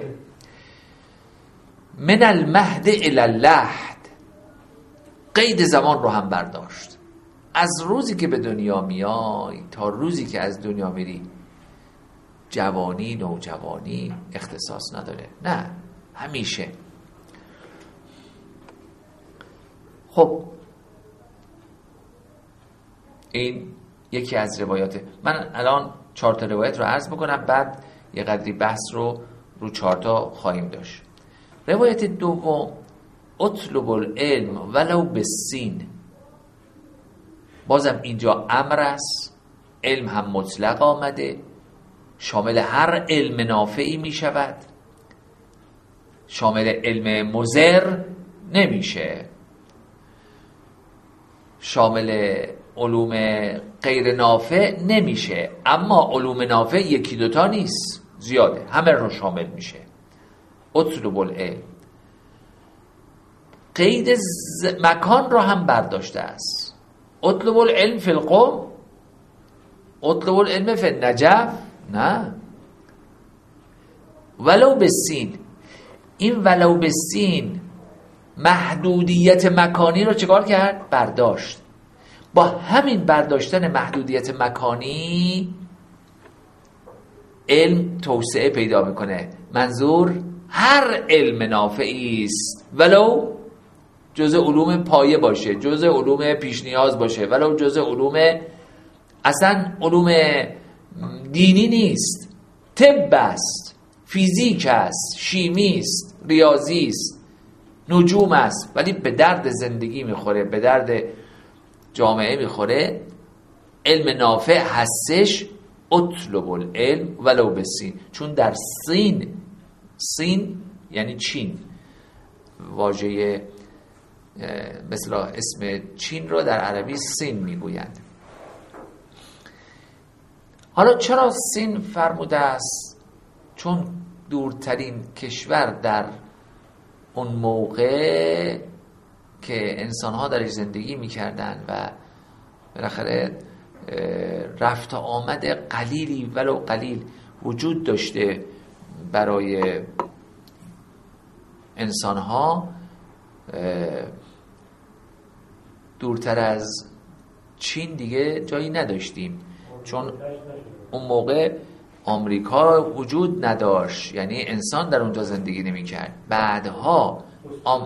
من المهد الی اللحد، قید زمان رو هم برداشت. از روزی که به دنیا میای تا روزی که از دنیا میری، جوانی نوجوانی اختصاص نداره، نه، همیشه. خب این یکی از روایاته. من الان چهار تا روایت رو عرض بکنم، بعد یه قدری بحث رو رو چهار تا خواهیم داشت. روایت دوم اطلب العلم ولو بالسین، بازم اینجا امر است، علم هم مطلق آمده، شامل هر علم نافعی می شود، شامل علم مضر نمیشه، شامل علوم غیر نافع نمیشه. اما علوم نافع یکی دوتا نیست، زیاده، همه رو شامل میشه. اطلب العلم، قید مکان رو هم برداشته است. اطلب العلم فی القوم، اطلب العلم فی النجف، نه، ولو بالسین. این ولو بالسین محدودیت مکانی رو چیکار کرد؟ برداشت. با همین برداشتن محدودیت مکانی علم توسعه پیدا میکنه. منظور هر علم نافعی است، ولو جزء علوم پایه باشه، جزء علوم پیش نیاز باشه، ولو جزء علوم اصلا علوم دینی نیست، طب است، فیزیک است، شیمی است، ریاضی است، نجوم است، ولی به درد زندگی میخوره، به درد جامعه میخوره، علم نافع هستش. اطلب العلم ولو بالسین، چون در سین، سین یعنی چین، واژه مثلا اسم چین رو در عربی سین میگویند. حالا چرا سین فرموده است؟ چون دورترین کشور در اون موقع که انسان‌ها درش زندگی می‌کردن و بالاخره رفت و آمد قلیلی ولو قلیل وجود داشته برای انسان‌ها، دورتر از چین دیگه جایی نداشتیم، چون اون موقع آمریکا وجود نداشت، یعنی انسان در اونجا زندگی نمی‌کرد. بعدها آم...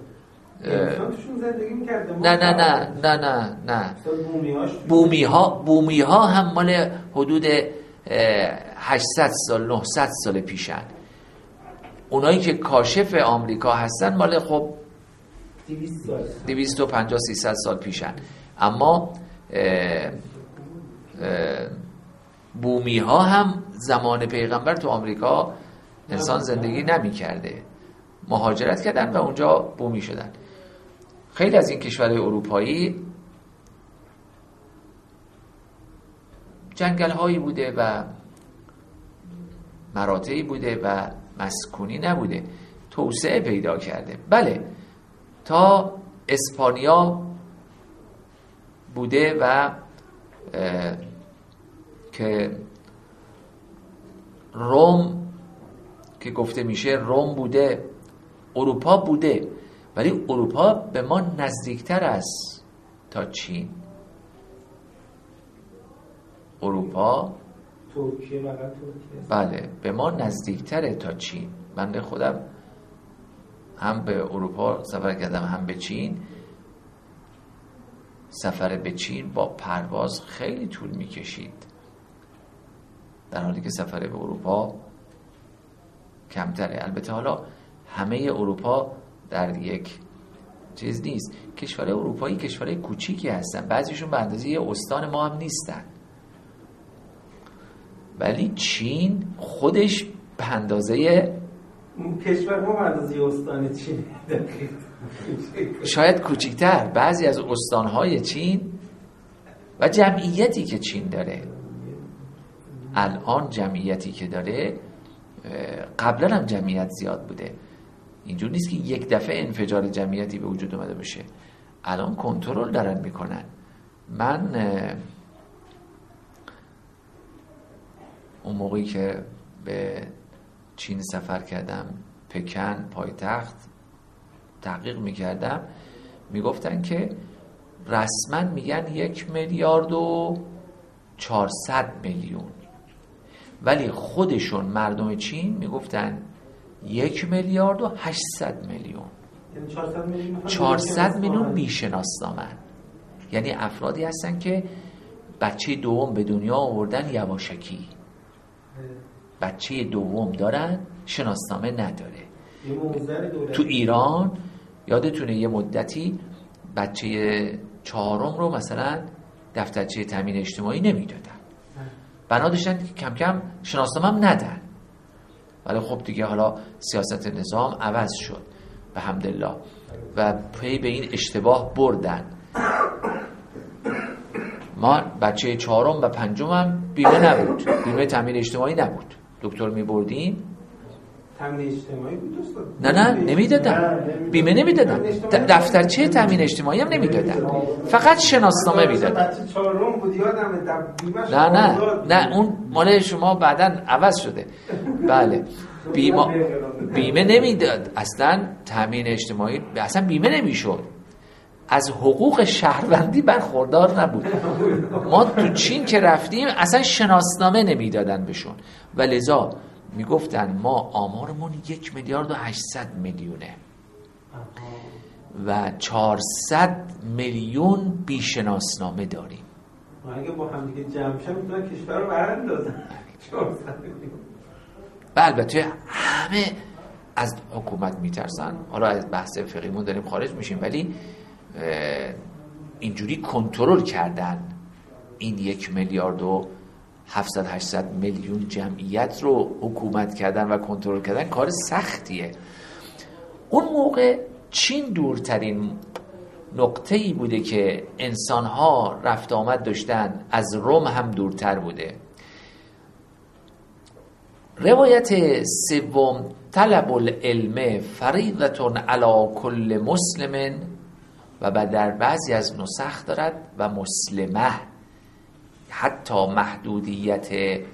نه نه نه نه نه نه بومی ها بومی ها هم مال حدود هشتصد سال نهصد سال پیشن. اونایی که کاشف آمریکا هستن مال خب دویست و پنجاه سیصد سال پیشن. اما اه اه بومی ها هم زمان پیغمبر تو آمریکا انسان زندگی نمی کرده، مهاجرت کردن و اونجا بومی شدن. خیلی از این کشورهای اروپایی جنگل هایی بوده و مراتعی بوده و مسکونی نبوده، توسعه پیدا کرده. بله، تا اسپانیا بوده و که روم که گفته میشه روم بوده، اروپا بوده، ولی اروپا به ما نزدیکتر است تا چین. اروپا ترکیه و ترکیه بله به ما نزدیکتره تا چین. من خودم هم به اروپا سفر کردم هم به چین. سفر به چین با پرواز خیلی طول میکشید، در حالی که سفر به اروپا کمتره. البته حالا همه اروپا در یک چیز نیست. کشور اروپایی کشورهای کوچیکی هستن، بعضیشون به اندازه یه استان ما هم نیستن، ولی چین خودش به اندازه کشور ما به اندازه استان چین شاید کوچکتر. بعضی از استانهای چین و جمعیتی که چین داره الان، جمعیتی که داره قبلا هم جمعیت زیاد بوده. اینجور نیست که یک دفعه انفجار جمعیتی به وجود اومده باشه. الان کنترل دارن میکنن. من اون موقعی که به چین سفر کردم، پکن پایتخت، تحقیق میکردم، میگفتن که رسما میگن یک میلیارد و چهارصد میلیون، ولی خودشون مردم چین میگفتن یک میلیارد و هشتصد میلیون. چهارصد میلیون بیشناسنامن، یعنی افرادی هستن که بچه دوم به دنیا آوردن یواشکی، بچه دوم دارن، شناسنامه نداره. تو ایران یادتونه یه مدتی بچه چهارم رو مثلا دفترچه تامین اجتماعی نمیدادن، بنا داشتن کم کم شناسنامه هم ندن. ولی خب دیگه حالا سیاست نظام عوض شد به حمدالله و پی به این اشتباه بردن. ما بچه چهارم و پنجم هم بیمه نبود، بیمه تامین اجتماعی نبود. دکتر میبردیم تامین اجتماعی بود دوستان؟ نه نه نمیدادن، بیمه نمیدادن، دفترچه تامین اجتماعی هم نمیدادن، فقط شناسنامه میدادن. بچه چهارم بود یادمه، بیمه نه نه نه اون مال شما بعداً عوض شده. بله بیمه بیمه نمیداد اصلا، تامین اجتماعی اصلا بیمه نمیشد، از حقوق شهروندی برخوردار نبود. ما تو چین که رفتیم اصلا شناسنامه نمیدادن بهشون و لذا میگفتن ما آمارمون یک میلیارد و هشتصد میلیونه و چهارصد میلیون بیشناسنامه داریم. اگه با هم دیگه جمع شن میتونن کشور رو براندازن. چهارصد میلیون. البته همه از حکومت میترسن. حالا از بحث فقیمون داریم خارج میشیم، ولی اینجوری کنترل کردن این یک میلیارد و هفتصد هشتصد میلیون جمعیت رو حکومت کردن و کنترل کردن کار سختیه. اون موقع چین دورترین نقطه‌ای بوده که انسان‌ها رفت آمد داشتن، از روم هم دورتر بوده. روایت سوم، طلب العلم فریضة علی کل مسلم، و بعد در بعضی از نسخ دارد و مسلمه، حتی محدودیت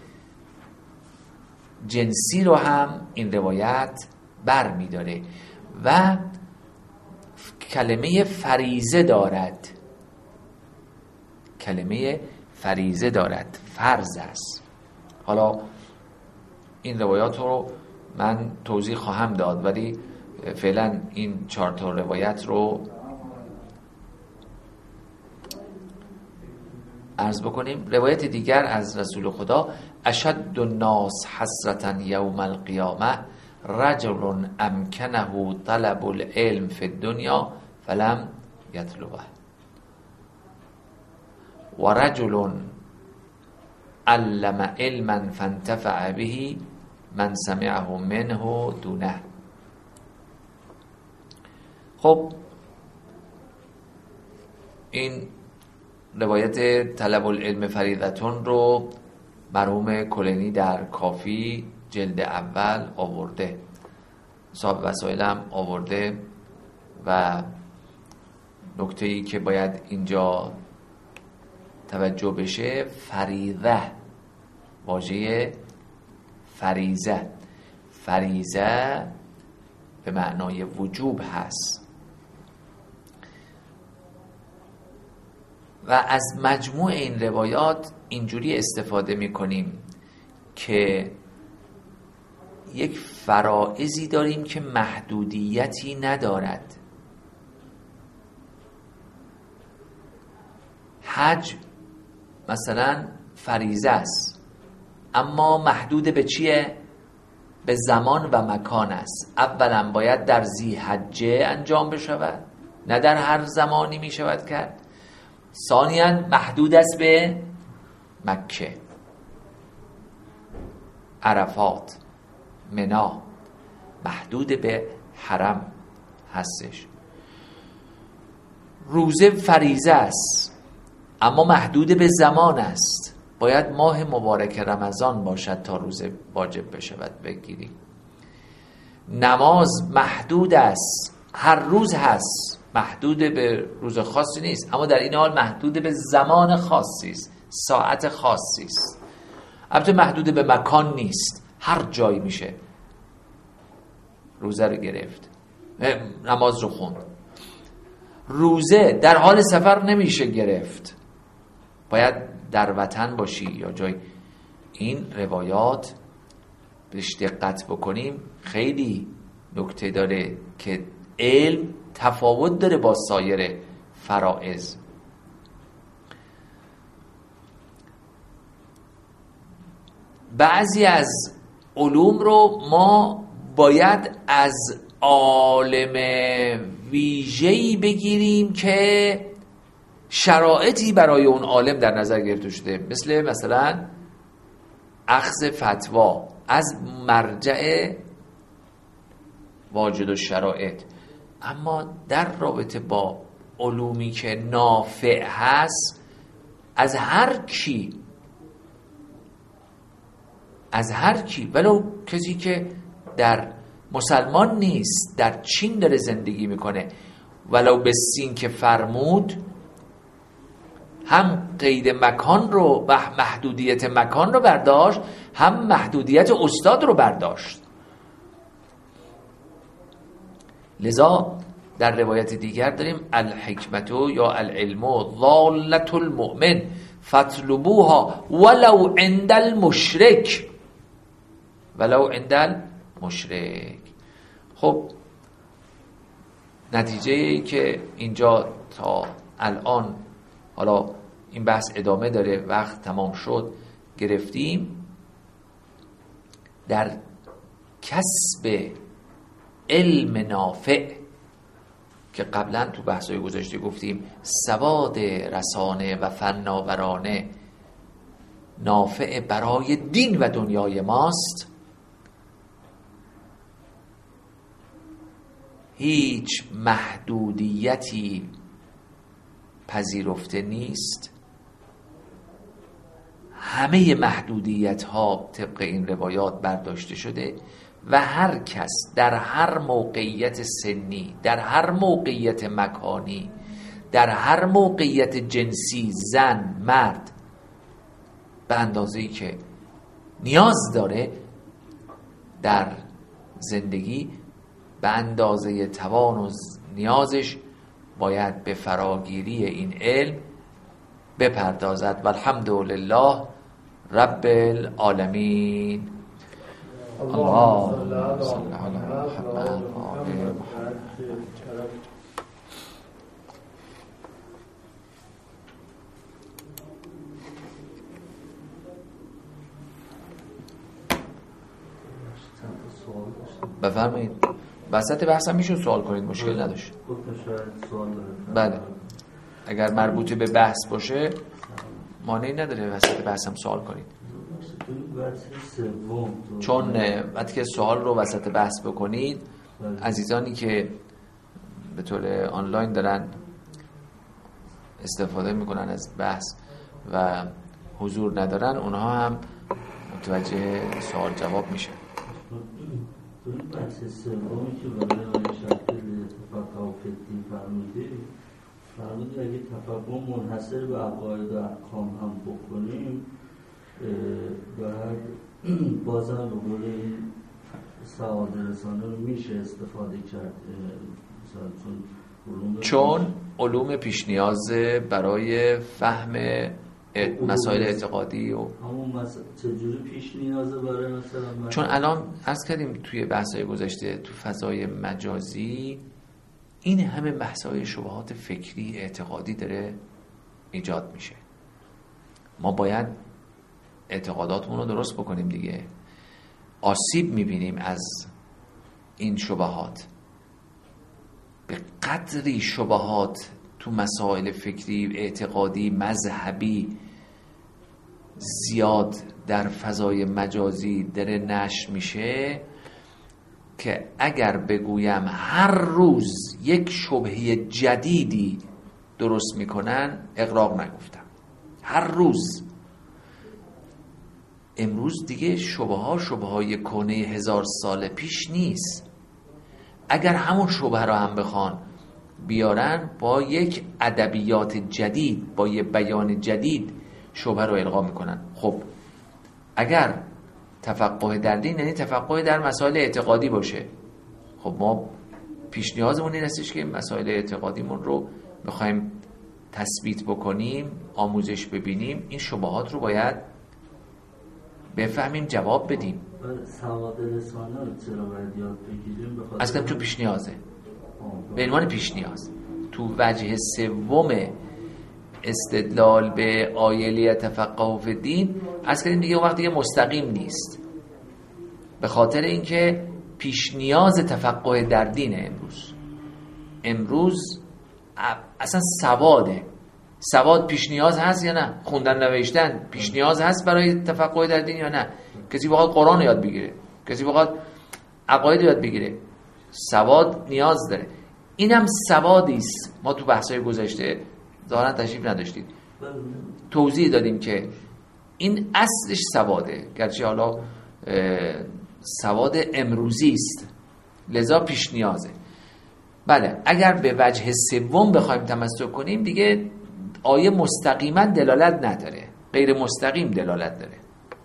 جنسی رو هم این روایت بر می داره و کلمه فریضه دارد، کلمه فریضه دارد، فرض است. حالا این روایات رو من توضیح خواهم داد، ولی فعلا این چهار تا روایت رو عرض بکنیم. روایت دیگر از رسول خدا: اشد الناس حسرة یوم القیامه رجل امکنه طلب العلم فی الدنیا فلم یطلبه و رجل علم علما فانتفع به من سمعه منه دونه. خب این روایت طلب العلم فریضتون رو مرحوم کلینی در کافی جلد اول آورده، صاحب وسائل هم آورده. و نکته‌ای که باید اینجا توجه بشه، فریضه، واژه فریضه فریضه به معنای وجوب هست و از مجموع این روایات اینجوری استفاده می‌کنیم که یک فرائضی داریم که محدودیتی ندارد. حج مثلا فریضه است، اما محدود به چیه؟ به زمان و مکان است. اولا باید در ذی‌حجه انجام بشود، نه در هر زمانی می شود کرد. ثانیاً محدود است به مکه، عرفات، منا، محدود به حرم هستش. روزه فریضه است اما محدود به زمان است، باید ماه مبارک رمضان باشد تا روزه واجب بشود بگیریم. نماز محدود است، هر روز هست، محدود به روز خاصی نیست، اما در این حال محدود به زمان خاصی است، ساعت خاصی است. البته محدود به مکان نیست، هر جایی میشه روزه رو گرفت، نماز رو خوند. روزه در حال سفر نمیشه گرفت، باید در وطن باشی یا جای. این روایات بهش دقت بکنیم خیلی نکته داره که علم تفاوت داره با سایر فرائض. بعضی از علوم رو ما باید از عالم ویژه‌ای بگیریم که شرایطی برای اون عالم در نظر گرفته شده، مثل مثلا اخذ فتوا از مرجع واجد الشرایط. اما در رابطه با علومی که نافع هست، از هر کی از هر کی ولو کسی که در مسلمان نیست، در چین داره زندگی میکنه، ولو به سین که فرمود، هم قید مکان رو و محدودیت مکان رو برداشت، هم محدودیت استاد رو برداشت. لذا در روایت دیگر داریم الحکمت یا العلم ضالة المؤمن فاطلبوها ولو عند المشرک، ولو عند المشرک. خب نتیجه ای که اینجا تا الان، حالا این بحث ادامه داره، وقت تمام شد، گرفتیم در کسب علم نافع که قبلا تو بحث‌های گذشته گفتیم سواد رسانه و فناورانه نافع برای دین و دنیای ماست. هیچ محدودیتی پذیرفته نیست، همه محدودیت ها طبق این روایات برداشته شده و هر کس در هر موقعیت سنی، در هر موقعیت مکانی، در هر موقعیت جنسی، زن، مرد، به اندازه‌ای که نیاز داره در زندگی، به اندازه توان و نیازش باید به فراگیری این علم بپردازد. والحمدلله رب العالمین. اللهم صل علی محمد و آل محمد. بفرمایید. وسط بحث هم میشه سوال کنید، مشکل نداشت. بله اگر مربوط به بحث باشه مانعی نداره وسط بحث هم سوال کنید، چون وقتی که سوال رو وسط بحث بکنید عزیزانی که به طور آنلاین دارن استفاده میکنن از بحث و حضور ندارن اونها هم متوجه سوال جواب میشه. تو این بحث سومی که برای آیه شکل اتفاق فکری فرمودید فرمودید اگه تفکر منحصر به عقاید و احکام هم بکنیم باید بازم به قول این سعاده رسانه رو میشه استفاده کرد چون چون علوم پیش نیازه برای فهم مسائل اعتقادی و همون مسائل چجوری پیش نیازه برای مثلا چون الان عرض کردیم توی بحث‌های گذشته تو فضای مجازی این همه بحث‌های شبهات فکری اعتقادی داره ایجاد میشه. ما باید اعتقاداتمون رو درست بکنیم دیگه. آسیب میبینیم از این شبهات، به قدری شبهات تو مسائل فکری اعتقادی مذهبی زیاد در فضای مجازی داره نشر میشه که اگر بگویم هر روز یک شبهه جدیدی درست میکنن اغراق نگفتم. هر روز. امروز دیگه شبهه ها شبهه های کهنه هزار سال پیش نیست. اگر همون شبهه رو هم بخوان بیارن با یک ادبیات جدید با یک بیان جدید شبهه رو القا میکنن. خب اگر تفقه در دین یعنی تفقه در مسائل اعتقادی باشه، خب ما پیش نیازمون این هستش که مسائل اعتقادیمون رو بخوایم تثبیت بکنیم، آموزش ببینیم، این شبهات رو باید بفهمیم، جواب بدیم. سواد رسانه رو چرا باید یاد بگیریم؟ اصلا تو پیش نیازه، به عنوان پیش نیاز. تو وجه سوم استدلال به آیه تفقه فی الدین از کردیم دیگه اون وقت دیگه مستقیم نیست، به خاطر اینکه پیش نیاز تفقه در دینه. امروز امروز اصلا سواده. سواد پیش نیاز هست یا نه؟ خوندن نوشتن پیش نیاز هست برای تفقه در دین یا نه؟ کسی بخواد قرآن یاد بگیره، کسی بخواد عقاید یاد بگیره، سواد نیاز داره. اینم سوادی است. ما تو بحث‌های گذشته ظاهرا تشریف نداشتید، توضیح دادیم که این اصلش سواده، گرچه حالا سواد امروزی است، لذا پیش نیازه. بله اگر به وجه سوم بخوایم تمسک کنیم دیگه آیه مستقیما دلالت نداره، غیر مستقیم دلالت داره.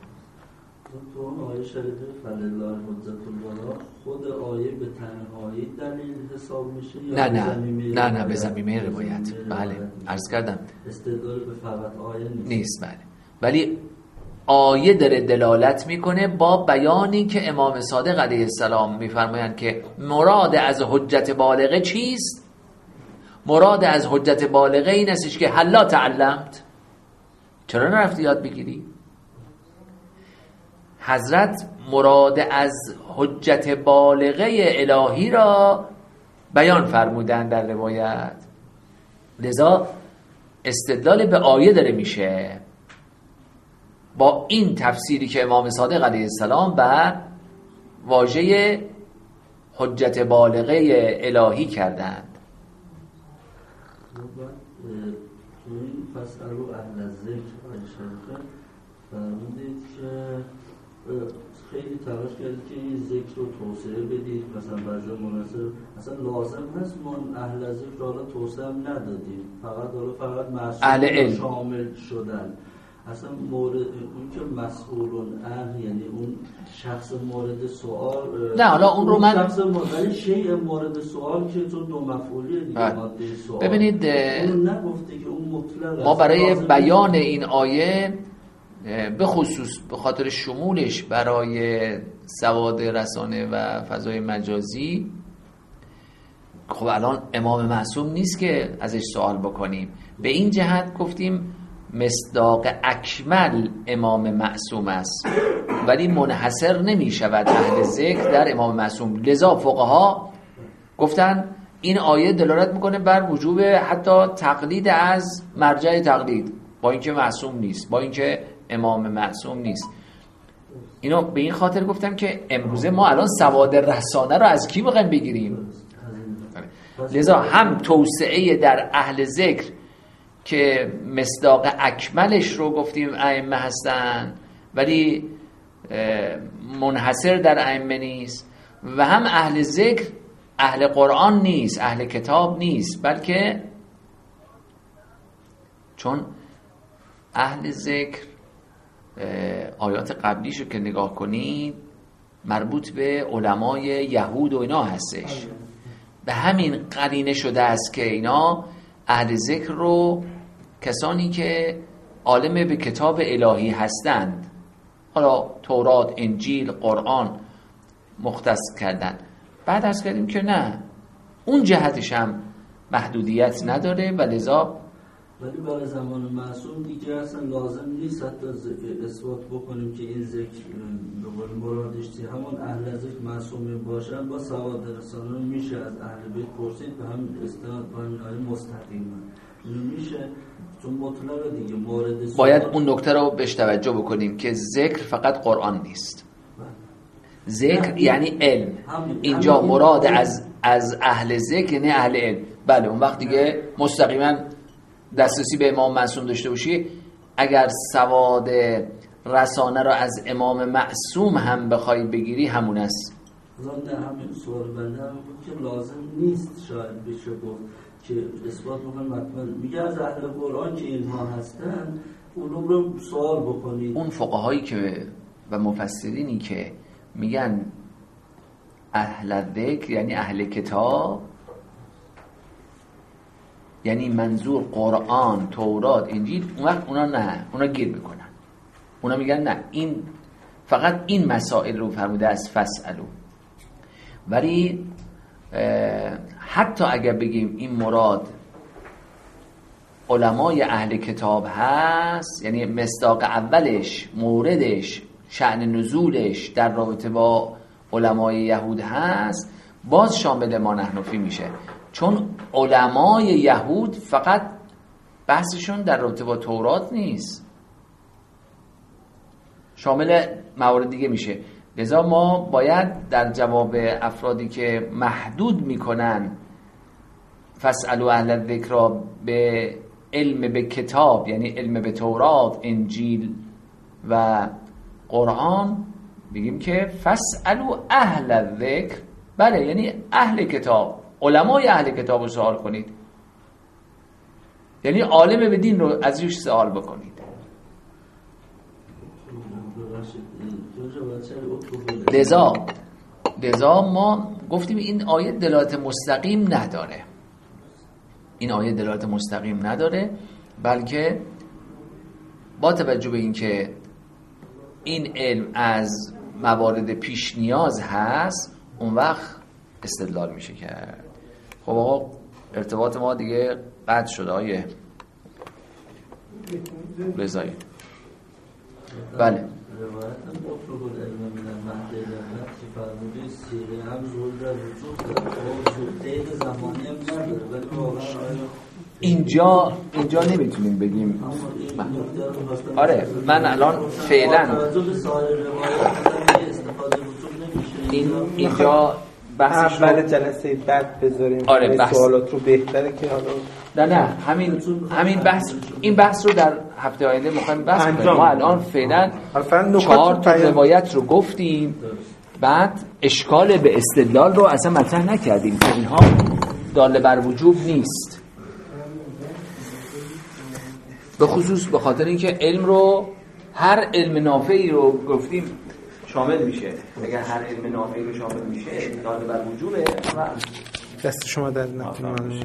تو اون آیه شریفه فلله الحجة البالغه خود آیه به تنهایی دلیل حساب میشه یا نه نه نه نه به ضمیمه روایت؟ بله عرض کردم استدلال به فقط آیه نیست, نیست. بله ولی آیه داره دلالت میکنه با بیانی که امام صادق علیه السلام میفرمایند که مراد از حجت بالغه چیست؟ مراد از حجت بالغه این استش که هلا تعلمت، چرا نرفتی یاد بگیری؟ حضرت مراد از حجت بالغه الهی را بیان فرمودن در روایت، لذا استدلال به آیه داره میشه با این تفسیری که امام صادق علیه السلام به واژه حجت بالغه الهی کردند. تو این فسألوا اهل الذکر آیه شریفه فرمودید که خیلی تلاش کردید که این ذکر رو توسعه بدید، مثلا بعضی مناسب اصلا لازم هست من اهل ذکر رو حالا توسعه هم ندادیم، فقط حالا فقط مسئول شامل شدن. اصلا مورد اون که مسئولون اه یعنی اون شخص مورد سوال نه حالا اون رو من شخص مورد شیء مورد سوال که چون دو مفعولیه دیگه ماده سوال ببینید اون نگفته که اون مطلق ما برای بیان این آیه به خصوص به خاطر شمولش برای سواد رسانه و فضای مجازی، خب الان امام معصوم نیست که ازش سوال بکنیم، به این جهت گفتیم مصداق اکمل امام معصوم است ولی منحصر نمی شود اهل ذکر در امام معصوم. لذا فقها گفتن این آیه دلالت میکنه بر وجوب حتی تقلید از مرجع تقلید، با اینکه معصوم نیست، با اینکه امام معصوم نیست. اینو به این خاطر گفتم که امروزه ما الان سواد رسانه رو از کی میخوایم بگیریم؟ لذا هم توسعه در اهل ذکر که مصداق اکملش رو گفتیم ائمه هستن ولی منحصر در ائمه نیست، و هم اهل ذکر اهل قرآن نیست، اهل کتاب نیست، بلکه چون اهل ذکر آیات قبلیشو که نگاه کنید مربوط به علمای یهود و اینا هستش، به همین قرینه شده است که اینا اهل ذکر رو کسانی که عالم به کتاب الهی هستند، حالا تورات، انجیل، قرآن مختص کردن. بعد از کردیم که نه، اون جهتش هم محدودیت نداره و لذا ولی برای زمان معصوم دیگه اصلا لازم نیست حتی اثبات بکنیم که این ذکر به قول مرادش چیه، همون اهل ذکر معصوم باشن با سواد رسانه میشه از اهل بیت پرسید به هم استناد کنیم مستقیما میشه، چون مطلق دیگه مورد باید اون نکته رو بهش توجه بکنیم که ذکر فقط قرآن نیست. ذکر یعنی علم. اینجا مراد از از اهل ذکر یعنی اهل علم. بله اون وقت دیگه مستقیما دسترسی به امام معصوم داشته باشی. اگر سواد رسانه رو از امام معصوم هم بخوای بگیری همون است. نه همین سوال بنده هم بود که لازم نیست شاید بشه گفت که اثبات بکنم مطمئن میگه از اهل قرآن که اینها هستن علوم رو سوال بکنید. اون فقهایی که و مفسرینی که میگن اهل ذکر یعنی اهل کتاب، یعنی منظور قرآن، تورات، انجیل، اون وقت اونا نه، اونا گیر میکنن، اونا میگن نه این فقط این مسائل رو فرموده از فسألو. ولی حتی اگر بگیم این مراد علمای اهل کتاب هست، یعنی مصداق اولش، موردش، شأن نزولش در رابطه با علمای یهود هست، باز شامل ما نحنفی میشه، چون علمای یهود فقط بحثشون در رابطه با تورات نیست، شامل موارد دیگه میشه. لذا ما باید در جواب افرادی که محدود میکنن فاسألوا اهل الذکر را به علم به کتاب، یعنی علم به تورات، انجیل و قرآن، بگیم که فاسألوا اهل الذکر، بله یعنی اهل کتاب، علمای اهل کتاب رو سوال کنید، یعنی عالم به دین رو از روش سوال بکنید. لذا لذا ما گفتیم این آیه دلالت مستقیم نداره، این آیه دلالت مستقیم نداره، بلکه با توجه به اینکه این علم از موارد پیش نیاز هست اون وقت استدلال میشه کرد. خب آقا ارتباط ما دیگه قطع شده آیه رضایی. بله روایت هم اطلب العلم من المهد الی اللهب که فرموده سیره هم زور در وجود داره، قید زمانی هم نداره، ولی واقعا اینجا اینجا نمیتونیم بگیم. آره من الان فعلا این اینجا بحثش اول جلسه بعد بذاریم. آره بحث سوالات رو بهتره که حالا نه نه همین همین بحث این بحث رو در هفته آینده می‌خوایم بحث کنیم. ما الان فعلا چهار تا روایت رو گفتیم، بعد اشکال به استدلال رو اصلا مطرح نکردیم که اینها دال بر وجوب نیست، به خصوص به خاطر اینکه علم رو هر علم نافعی رو گفتیم شامل میشه. اگر هر علم نافعی رو شامل میشه دال بر وجوبه. دست شما در نکنه.